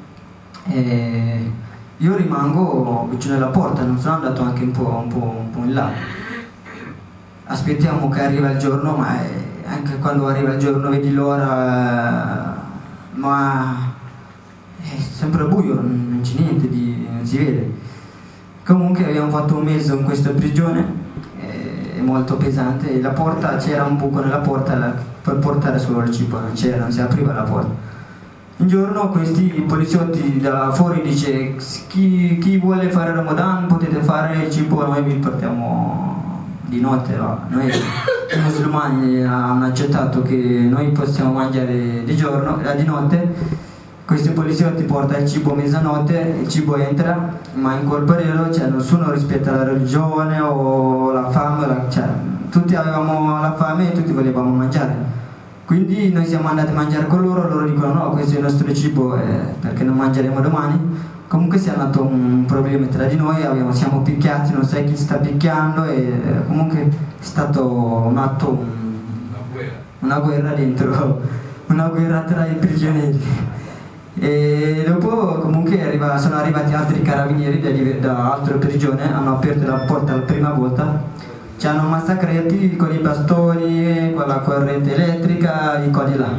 Io rimango vicino alla porta, non sono andato anche un po' in là. Aspettiamo che arriva il giorno, ma anche quando arriva il giorno vedi l'ora, ma è sempre buio, non c'è niente, non si vede. Comunque abbiamo fatto un mese in questa prigione, è molto pesante, la porta, c'era un buco nella porta per portare solo il cibo, non si apriva la porta. Un giorno questi poliziotti da fuori dice chi vuole fare Ramadan potete fare il cibo, noi vi portiamo di notte, no? Noi i musulmani hanno accettato che noi possiamo mangiare di giorno, di notte. Questi poliziotti portano il cibo a mezzanotte, il cibo entra, ma in quel periodo nessuno rispetta la religione o la fame, tutti avevamo la fame e tutti volevamo mangiare. Quindi noi siamo andati a mangiare con loro dicono no, questo è il nostro cibo, perché non mangeremo domani. Comunque si è nato un problema tra di noi, siamo picchiati, non sai chi sta picchiando, e comunque è stato un atto, una guerra dentro, una guerra tra i prigionieri. E dopo comunque sono arrivati altri carabinieri da altre prigioni, hanno aperto la porta la prima volta, ci hanno massacrati con i bastoni, con la corrente elettrica, di qua di là.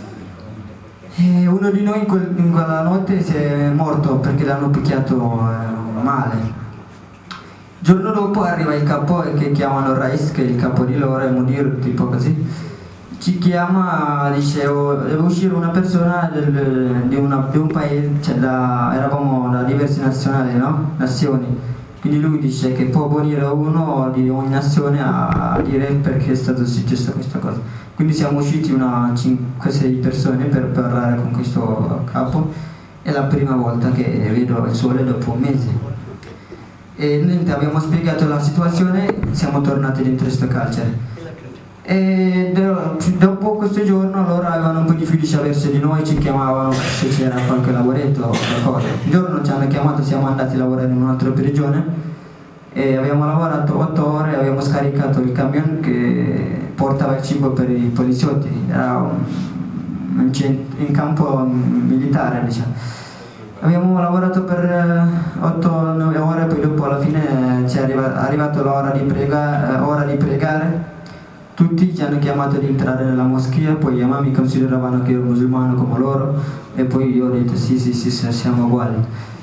E uno di noi in quella notte si è morto perché l'hanno picchiato male. Il giorno dopo arriva il capo che chiamano Rais, che è il capo di loro, è Mudir, tipo così. Ci chiama, dice deve uscire una persona di un paese, eravamo da diverse nazioni, quindi lui dice che può venire uno di ogni nazione a dire perché è stato successo questa cosa. Quindi siamo usciti 5-6 persone per parlare con questo capo, è la prima volta che vedo il sole dopo un mese. E niente, abbiamo spiegato la situazione, siamo tornati dentro questo carcere. E dopo questo giorno loro avevano un po' di fiducia verso di noi, ci chiamavano se c'era qualche lavoretto o qualcosa. Un giorno ci hanno chiamato, siamo andati a lavorare in un'altra prigione e abbiamo lavorato 8 ore, abbiamo scaricato il camion che portava il cibo per i poliziotti, era in campo militare, diciamo. Abbiamo lavorato per 8-9 ore, poi dopo alla fine ci è arrivato l'ora di pregare. Tutti ci hanno chiamato di entrare nella moschea, poi i imam mi consideravano che ero musulmano come loro, e poi io ho detto sì, siamo uguali.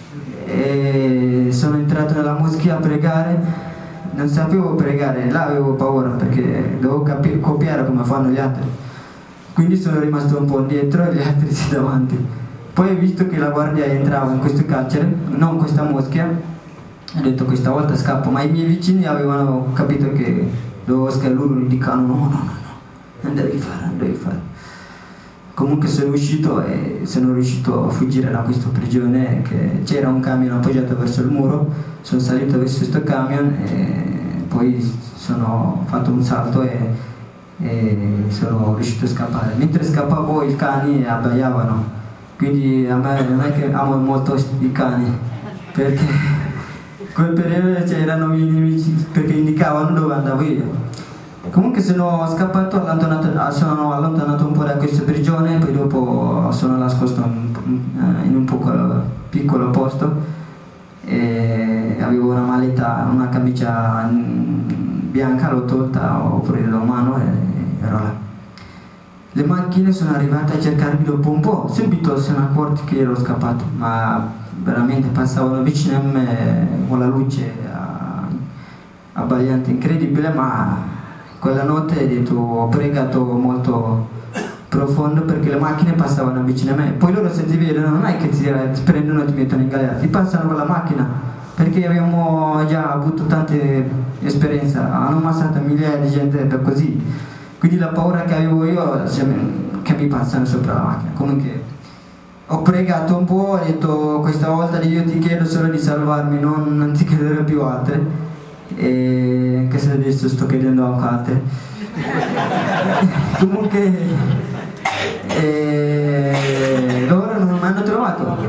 E sono entrato nella moschea a pregare, non sapevo pregare, là avevo paura perché dovevo copiare come fanno gli altri. Quindi sono rimasto un po' indietro e gli altri si davanti. Poi ho visto che la guardia entrava in questo carcere, non in questa moschea, ho detto questa volta scappo, ma i miei vicini avevano capito che loro gli dicono no, non devi fare. Comunque sono uscito e sono riuscito a fuggire da questa prigione, che c'era un camion appoggiato verso il muro, sono salito verso questo camion e poi sono fatto un salto e sono riuscito a scappare. Mentre scappavo i cani abbaiavano, quindi a me non è che amo molto i cani, perché quel periodo c'erano i nemici perché indicavano dove andavo io. Comunque sono scappato, sono allontanato un po' da questa prigione, poi dopo sono nascosto in un piccolo posto e avevo una maletta, una camicia bianca, l'ho tolta, ho preso la mano e ero là. Le macchine sono arrivate a cercarmi dopo un po', subito sono accorti che ero scappato, ma veramente passavano vicino a me con la luce abbagliante, incredibile, ma quella notte ho pregato molto profondo perché le macchine passavano vicino a me. Poi loro se ti vedono non è che ti prendono e ti mettono in galera, ti passano con la macchina, perché abbiamo già avuto tante esperienze, hanno ammazzato migliaia di gente per così, quindi la paura che avevo io che mi passano sopra la macchina. Comunque ho pregato un po', ho detto questa volta io ti chiedo solo di salvarmi, non ti chiederò più altre, e anche se adesso sto chiedendo anche altre. Comunque loro non mi hanno trovato,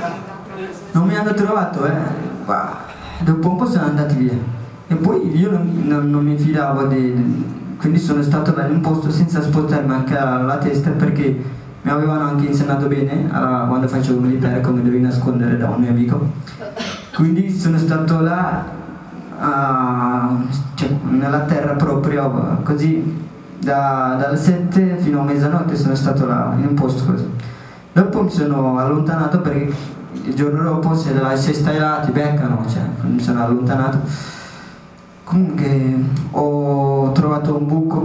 dopo un po' sono andati via e poi io non mi fidavo quindi sono stato là in un posto senza spostarmi anche la testa, perché mi avevano anche insegnato bene quando facevo militare come dovevi nascondere da un nemico. Quindi sono stato là nella terra proprio così dalle 7 fino a mezzanotte sono stato là in un posto così. Dopo mi sono allontanato perché il giorno dopo se stai là ti beccano, mi sono allontanato. Comunque ho trovato un buco,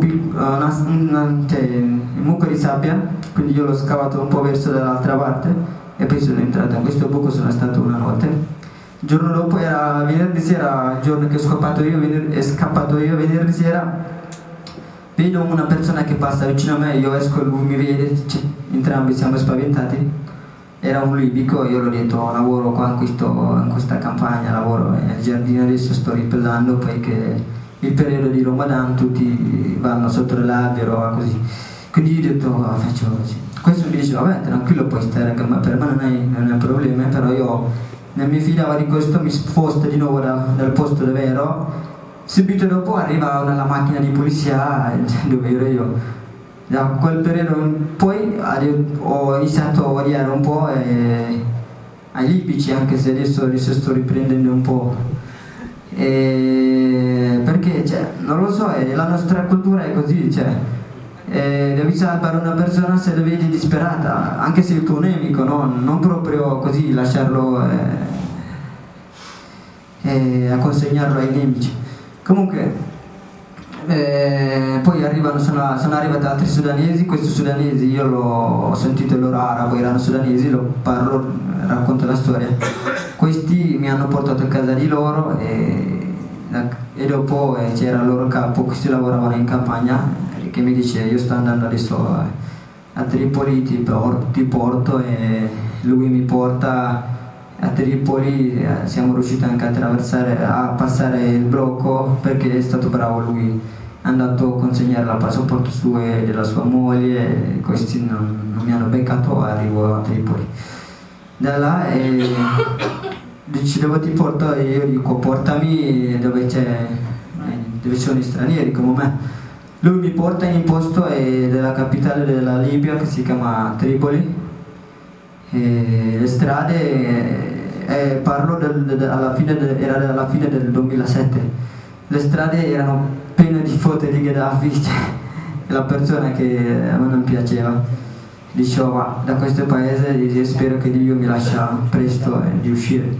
un mucco di sabbia, quindi io l'ho scavato un po' verso dall'altra parte e poi sono entrato in questo buco, sono stato una notte. Il giorno dopo era venerdì sera, il giorno che ho scappato io, venerdì sera vedo una persona che passa vicino a me, io esco e lui mi vede, entrambi siamo spaventati. Era un libico, io l'ho detto lavoro qua in questa campagna, lavoro nel giardino, adesso sto riposando perché il periodo di Ramadan tutti vanno sotto l'albero così. Quindi io ho detto faccio così. Questo mi dice vabbè tranquillo puoi stare con me, per me non è un problema, però io non mi fidavo di questo, mi sposto di nuovo dal posto dove ero. Subito dopo arriva la macchina di polizia dove ero io. Da quel periodo in poi ho iniziato a odiare un po' ai libici, anche se adesso sto riprendendo un po'. Perché non lo so, la nostra cultura è così, devi salvare una persona se la vedi disperata, anche se è il tuo nemico, no? Non proprio così lasciarlo a consegnarlo ai nemici. Comunque poi sono arrivati altri sudanesi. Questi sudanesi io ho sentito il loro arabo, erano sudanesi, lo parlo, racconto la storia. Questi mi hanno portato a casa di loro e dopo c'era il loro capo, questi lavoravano in campagna, che mi dice io sto andando adesso a Tripoli, ti porto, e lui mi porta a Tripoli. Siamo riusciti anche a passare il blocco perché è stato bravo lui, è andato a consegnare il passaporto suo e della sua moglie, questi non mi hanno beccato, arrivo a Tripoli. Da là decidevo ti porto e io dico portami dove sono i stranieri come me. Lui mi porta in un posto della capitale della Libia che si chiama Tripoli. Le strade, parlo alla fine del 2007, le strade erano piene di foto di Gheddafi, la persona che a me non piaceva. Dicevo va da questo paese e spero che Dio mi lascia presto di uscire.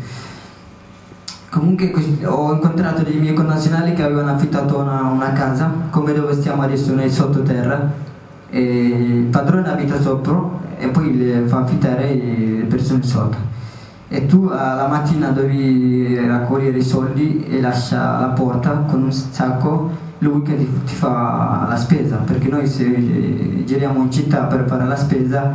Comunque ho incontrato dei miei connazionali che avevano affittato una casa come dove stiamo adesso noi sottoterra, e il padrone abita sopra e poi le fa affittare le persone sotto, e tu alla mattina devi raccogliere i soldi e lascia alla porta con un sacco lui che ti fa la spesa, perché noi se giriamo in città per fare la spesa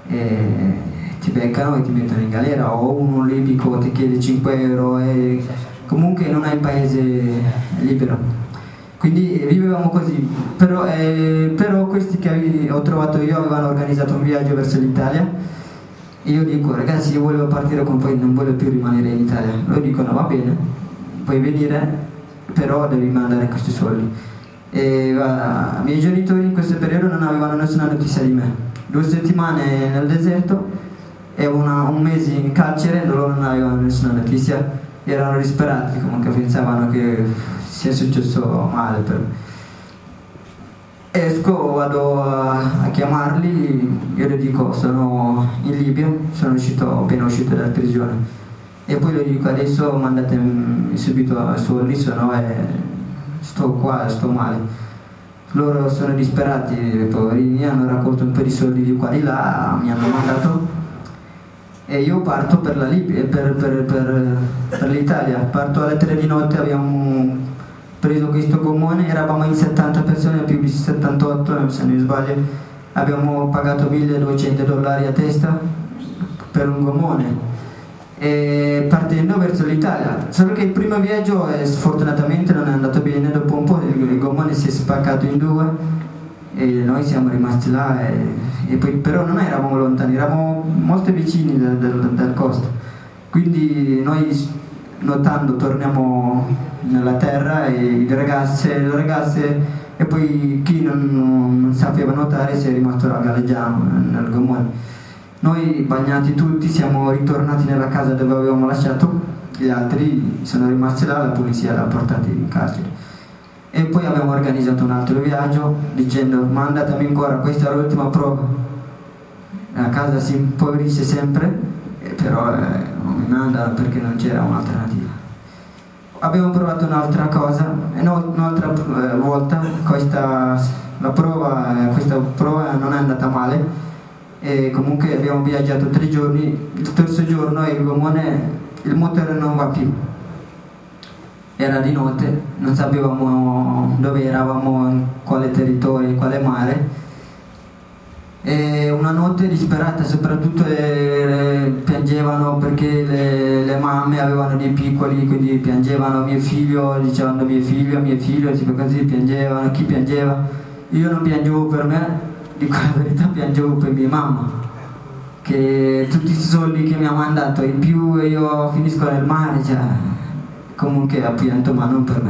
ti beccano e ti mettono in galera, o uno libico ti chiede 5 euro e comunque non hai paese libero. Quindi vivevamo così, però questi che ho trovato io avevano organizzato un viaggio verso l'Italia. Io dico ragazzi io volevo partire con voi, non voglio più rimanere in Italia. Loro dicono va bene, puoi venire, però devi mandare questi soldi. I miei genitori in questo periodo non avevano nessuna notizia di me. 2 settimane nel deserto e un mese in carcere, loro non avevano nessuna notizia, erano disperati, comunque pensavano che sia successo male per me. Esco, vado a chiamarli, io le dico sono in Libia, sono appena uscito dalla prigione, e poi le dico adesso mandatemi subito soldi, sennò sto qua, sto male. Loro sono disperati, poverini, hanno raccolto un po' di soldi di qua di là, mi hanno mandato e io parto per la Libia, per l'Italia. Parto alle 3 di notte, abbiamo preso questo gommone, eravamo in 70 persone, più di 78 se non mi sbaglio, abbiamo pagato $1.200 a testa, per un gommone e partendo verso l'Italia, solo che il primo viaggio sfortunatamente non è andato bene. Dopo un po' il gommone si è spaccato in due e noi siamo rimasti là e poi però non eravamo lontani, eravamo molto vicini dal costo, quindi noi nuotando torniamo nella terra e le ragazze e poi chi non sapeva nuotare si è rimasto a galleggiare nel gommone. Noi bagnati tutti siamo ritornati nella casa dove avevamo lasciato, gli altri sono rimasti là, la polizia l'ha portati in carcere. E poi abbiamo organizzato un altro viaggio dicendo mandatemi ancora, questa è l'ultima prova. La casa si impoverisce sempre, però non mi mandano perché non c'era un'alternativa. Abbiamo provato un'altra cosa, un'altra volta, questa prova non è andata male. E comunque abbiamo viaggiato 3 giorni, il terzo giorno il gommone, il motore non va più, era di notte, non sapevamo dove eravamo, in quale territorio, in quale mare, e una notte disperata, soprattutto piangevano perché le mamme avevano dei piccoli, quindi piangevano mio figlio, dicevano mio figlio, tipo così piangevano, chi piangeva, io non piangevo per me, dico la verità, piangevo per mia mamma, che tutti i soldi che mi ha mandato in più e io finisco nel mare, cioè, comunque ha pianto ma non per me.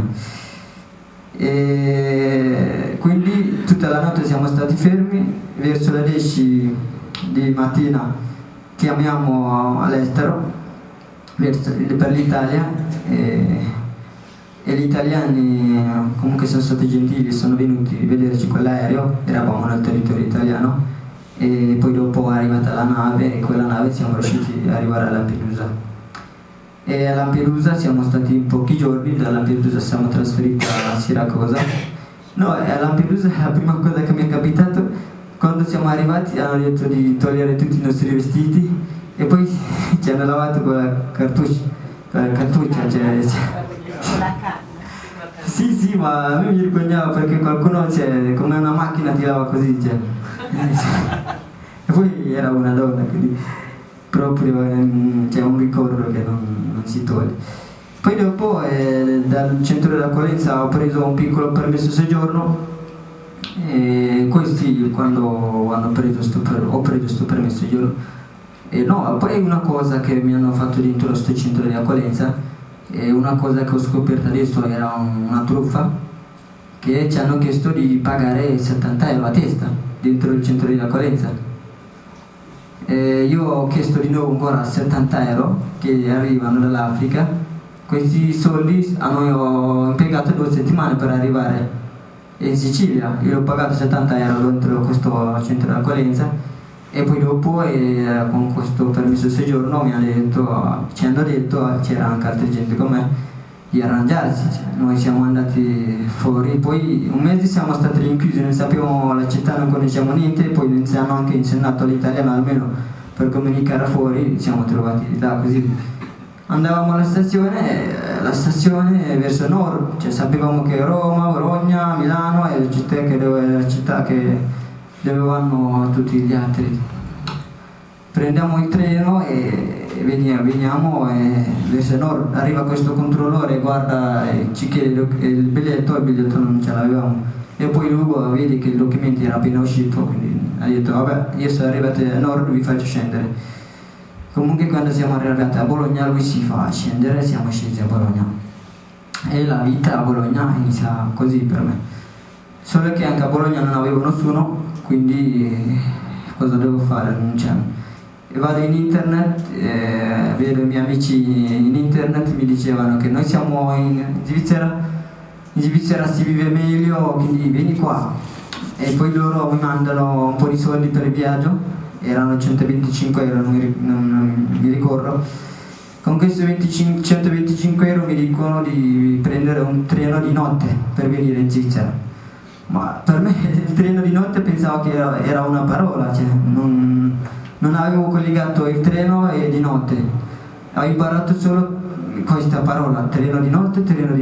E quindi tutta la notte siamo stati fermi, verso le 10 di mattina chiamiamo all'estero per l'Italia e gli italiani comunque sono stati gentili, sono venuti a vederci con l'aereo, eravamo nel territorio italiano e poi dopo è arrivata la nave e con la nave siamo riusciti ad arrivare a Lampedusa. E a Lampedusa siamo stati in pochi giorni, da Lampedusa siamo trasferiti a Siracusa. No, a Lampedusa la prima cosa che mi è capitato, quando siamo arrivati hanno detto di togliere tutti i nostri vestiti e poi ci hanno lavato con la cartuccia, cioè. Sì, ma a me mi vergognava perché qualcuno, cioè, come una macchina ti lava così, cioè. E poi era una donna, quindi proprio c'è un ricordo che non si toglie. Poi dopo dal centro di accoglienza ho preso un piccolo permesso soggiorno e questi quando ho preso questo permesso soggiorno poi una cosa che mi hanno fatto dentro questo centro di accoglienza. E una cosa che ho scoperto adesso era una truffa, che ci hanno chiesto di pagare 70 euro a testa dentro il centro di accoglienza. Io ho chiesto di nuovo ancora 70 euro che arrivano dall'Africa. Questi soldi hanno impiegato 2 settimane per arrivare in Sicilia. Io ho pagato 70 euro dentro questo centro di accoglienza e poi dopo con questo permesso soggiorno ci hanno detto, c'era anche altra gente con me, di arrangiarsi, cioè, noi siamo andati fuori, poi un mese siamo stati rinchiusi, non sapevamo la città, non conosciamo niente, poi ci hanno anche insegnato l'italiano almeno per comunicare fuori, siamo trovati là così. Andavamo alla stazione verso nord, cioè sapevamo che Roma, Bologna, Milano è la città che dove vanno tutti gli altri. Prendiamo il treno e veniamo verso nord, arriva questo controllore, guarda e ci chiede il biglietto non ce l'avevamo. E poi Lugo vede che il documento era appena uscito, quindi ha detto vabbè, io sono arrivato a nord, vi faccio scendere. Comunque quando siamo arrivati a Bologna lui si fa scendere, siamo scesi a Bologna. E la vita a Bologna inizia così per me. Solo che anche a Bologna non avevo nessuno, quindi cosa devo fare? Non c'è. E vado in internet, vedo i miei amici in internet, mi dicevano che noi siamo in Svizzera si vive meglio, quindi vieni qua. E poi loro mi mandano un po' di soldi per il viaggio, erano 125 euro, non mi ricordo. Con questi 125 euro mi dicono di prendere un treno di notte per venire in Svizzera. Ma per me il treno di notte pensavo che era una parola, cioè non avevo collegato il treno e di notte. Ho imparato solo questa parola, treno di notte.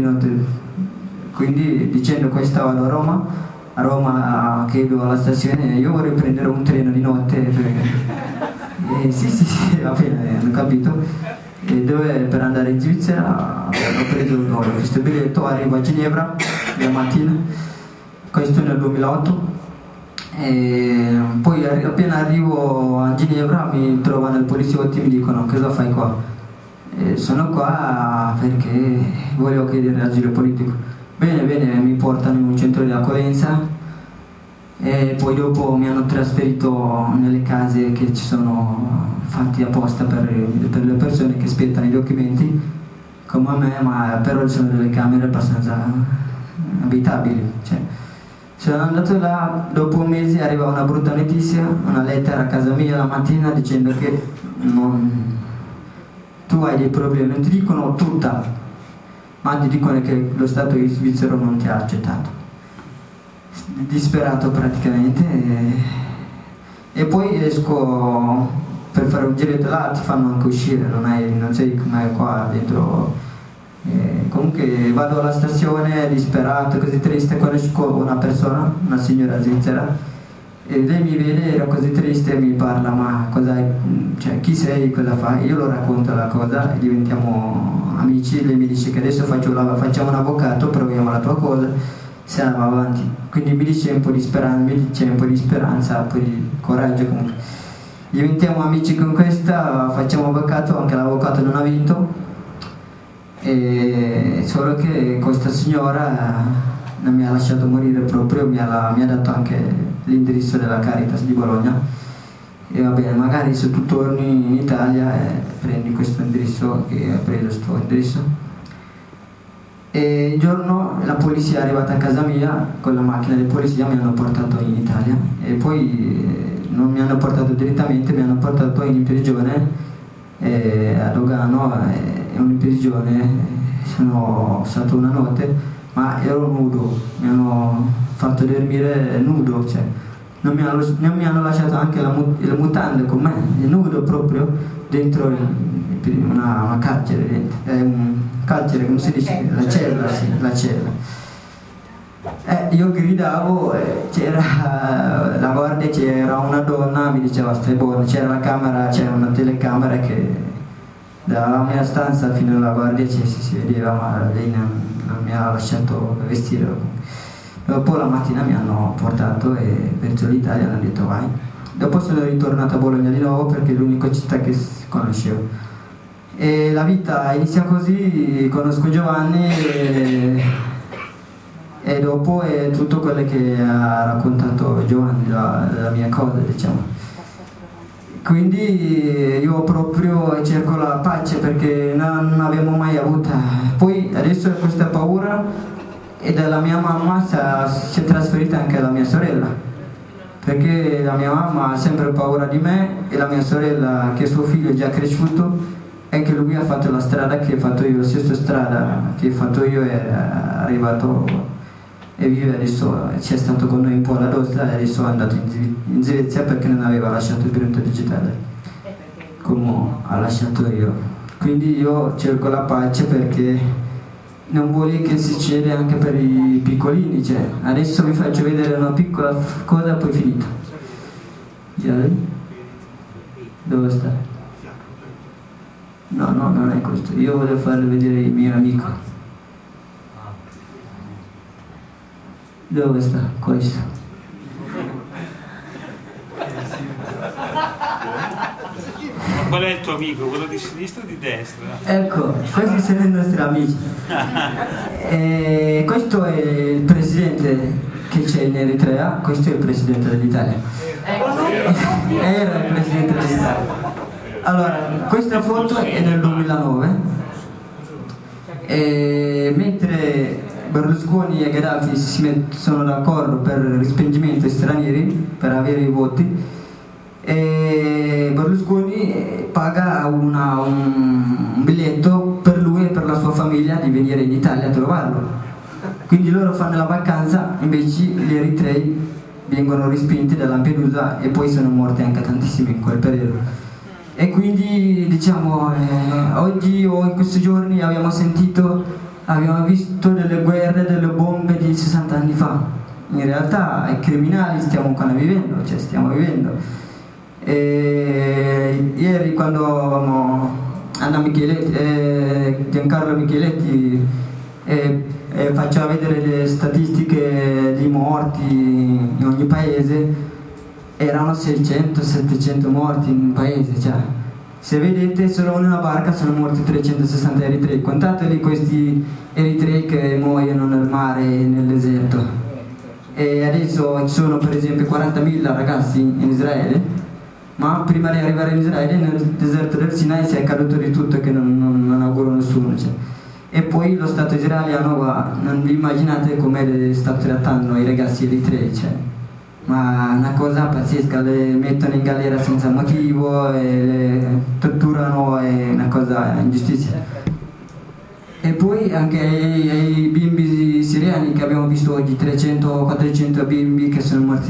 Quindi dicendo questa vado a Roma chiedo alla stazione, io vorrei prendere un treno di notte Sì, va bene, hanno capito. E dove per andare in Svizzera ho preso questo biglietto, arrivo a Ginevra la mattina, questo nel 2008. E poi appena arrivo a Ginevra mi trovano i poliziotti e mi dicono: cosa fai qua? Sono qua perché voglio chiedere asilo politico. Bene, mi portano in un centro di accoglienza e poi dopo mi hanno trasferito nelle case che ci sono fatti apposta per le persone che aspettano i documenti come me, ma però sono delle camere abbastanza abitabili, cioè, sono andato là, dopo un mese arriva una brutta notizia, una lettera a casa mia la mattina dicendo che tu hai dei problemi, non ti dicono tutta, ma ti dicono che lo Stato svizzero non ti ha accettato. Disperato praticamente, e poi esco per fare un giretto là, ti fanno anche uscire, non sei come qua dentro. Comunque vado alla stazione disperato, così triste, conosco una persona, una signora svizzera, e lei mi vede, era così triste e mi parla: ma cioè, chi sei, cosa fai? Io lo racconto la cosa e diventiamo amici. Lei mi dice che adesso facciamo un avvocato, proviamo la tua cosa, se andiamo avanti. Quindi mi dice un po' di speranza, un po' di coraggio. Comunque diventiamo amici con questa, facciamo avvocato, anche l'avvocato non ha vinto. Solo che questa signora non mi ha lasciato morire proprio, mi ha dato anche l'indirizzo della Caritas di Bologna, e va bene, magari se tu torni in Italia prendi questo indirizzo, che ha preso questo indirizzo. E il giorno la polizia è arrivata a casa mia con la macchina di polizia, mi hanno portato in Italia e poi non mi hanno portato direttamente, mi hanno portato in prigione a Lugano, in prigione sono stato una notte, ma ero nudo, mi hanno fatto dormire nudo, cioè non mi hanno lasciato anche le mutande con me, nudo proprio, dentro una carcere, un carcere, come si dice? La cella, sì, la cella. Io gridavo, c'era la guardia, c'era una donna, mi diceva stai buono, c'era la camera, c'era una telecamera che dalla mia stanza fino alla guardia si vedeva, ma lei non mi ha lasciato vestire. Dopo la mattina mi hanno portato verso l'Italia, hanno detto vai. Dopo sono ritornato a Bologna di nuovo perché è l'unica città che conoscevo. E la vita inizia così, conosco Giovanni e dopo è tutto quello che ha raccontato Giovanni, la mia cosa, diciamo. Quindi io proprio cerco la pace perché non abbiamo mai avuta. Poi adesso questa paura, e dalla mia mamma si è trasferita anche alla mia sorella, perché la mia mamma ha sempre paura di me e la mia sorella, che suo figlio è già cresciuto, anche lui ha fatto la strada che ho fatto io, la stessa strada che ho fatto io, è arrivato e vive adesso, c'è stato con noi un po' alla Dostra e adesso è andato in Svezia perché non aveva lasciato il biglietto digitale come ha lasciato io. Quindi io cerco la pace perché non voglio che succeda anche per i piccolini, cioè adesso vi faccio vedere una piccola cosa poi finito. Dove sta? No, non è questo, io voglio farvi vedere il mio amico. Dove sta? Questo. Ma qual è il tuo amico? Quello di sinistra o di destra? Ecco, questi sono i nostri amici. Questo è il presidente che c'è in Eritrea, questo è il presidente dell'Italia. Era il presidente dell'Italia. Allora, questa foto è nel 2009, mentre Berlusconi e Gheddafi si sono d'accordo per il respingimento dei stranieri, per avere i voti, e Berlusconi paga un biglietto per lui e per la sua famiglia di venire in Italia a trovarlo. Quindi loro fanno la vacanza, invece gli eritrei vengono respinti da Lampedusa e poi sono morti anche tantissimi in quel periodo. E quindi diciamo oggi o in questi giorni abbiamo visto delle guerre, delle bombe di 60 anni fa. In realtà i criminali stiamo vivendo. E ieri quando Anna Micheletti, Giancarlo Micheletti faceva vedere le statistiche di morti in ogni paese, erano 600-700 morti in un paese, cioè, se vedete solo in una barca sono morti 360 eritrei, contateli questi eritrei che muoiono nel mare e nel deserto. E adesso ci sono per esempio 40.000 ragazzi in Israele, ma prima di arrivare in Israele nel deserto del Sinai si è accaduto di tutto che non auguro nessuno, cioè. E poi lo Stato israeliano, non vi immaginate come sta trattando i ragazzi eritrei, cioè. Ma una cosa pazzesca, le mettono in galera senza motivo e le torturano, è una cosa ingiustizia. E poi anche ai bimbi siriani che abbiamo visto oggi, 300-400 bimbi che sono morti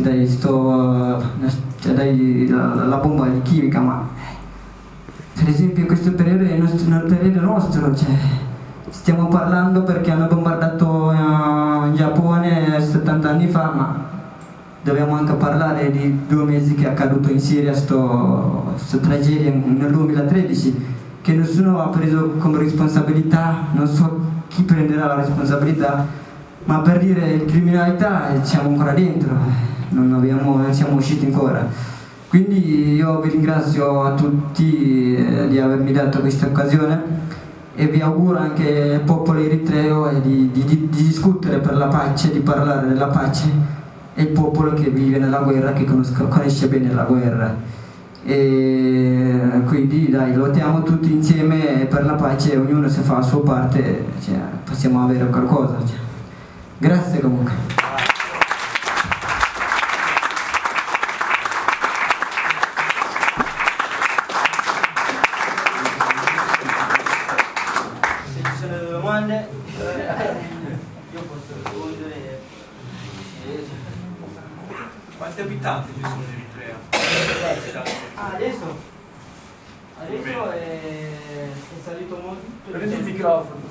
dalla bomba chimica, ma per esempio questo periodo è il periodo nostro, cioè, stiamo parlando perché hanno bombardato in Giappone 70 anni fa, ma dobbiamo anche parlare di 2 mesi che è accaduto in Siria, questa tragedia nel 2013, che nessuno ha preso come responsabilità, non so chi prenderà la responsabilità, ma per dire criminalità siamo ancora dentro, non siamo usciti ancora. Quindi io vi ringrazio a tutti di avermi dato questa occasione e vi auguro anche al popolo eritreo di discutere per la pace, di parlare della pace, e il popolo che vive nella guerra, che conosce bene la guerra. E quindi dai, lottiamo tutti insieme per la pace, ognuno se fa la sua parte, cioè, possiamo avere qualcosa, cioè. Grazie comunque. Se ci sono delle domande io posso rispondere. Quanti abitanti ci sono in Eritrea? Adesso è salito molto. Prendi il microfono.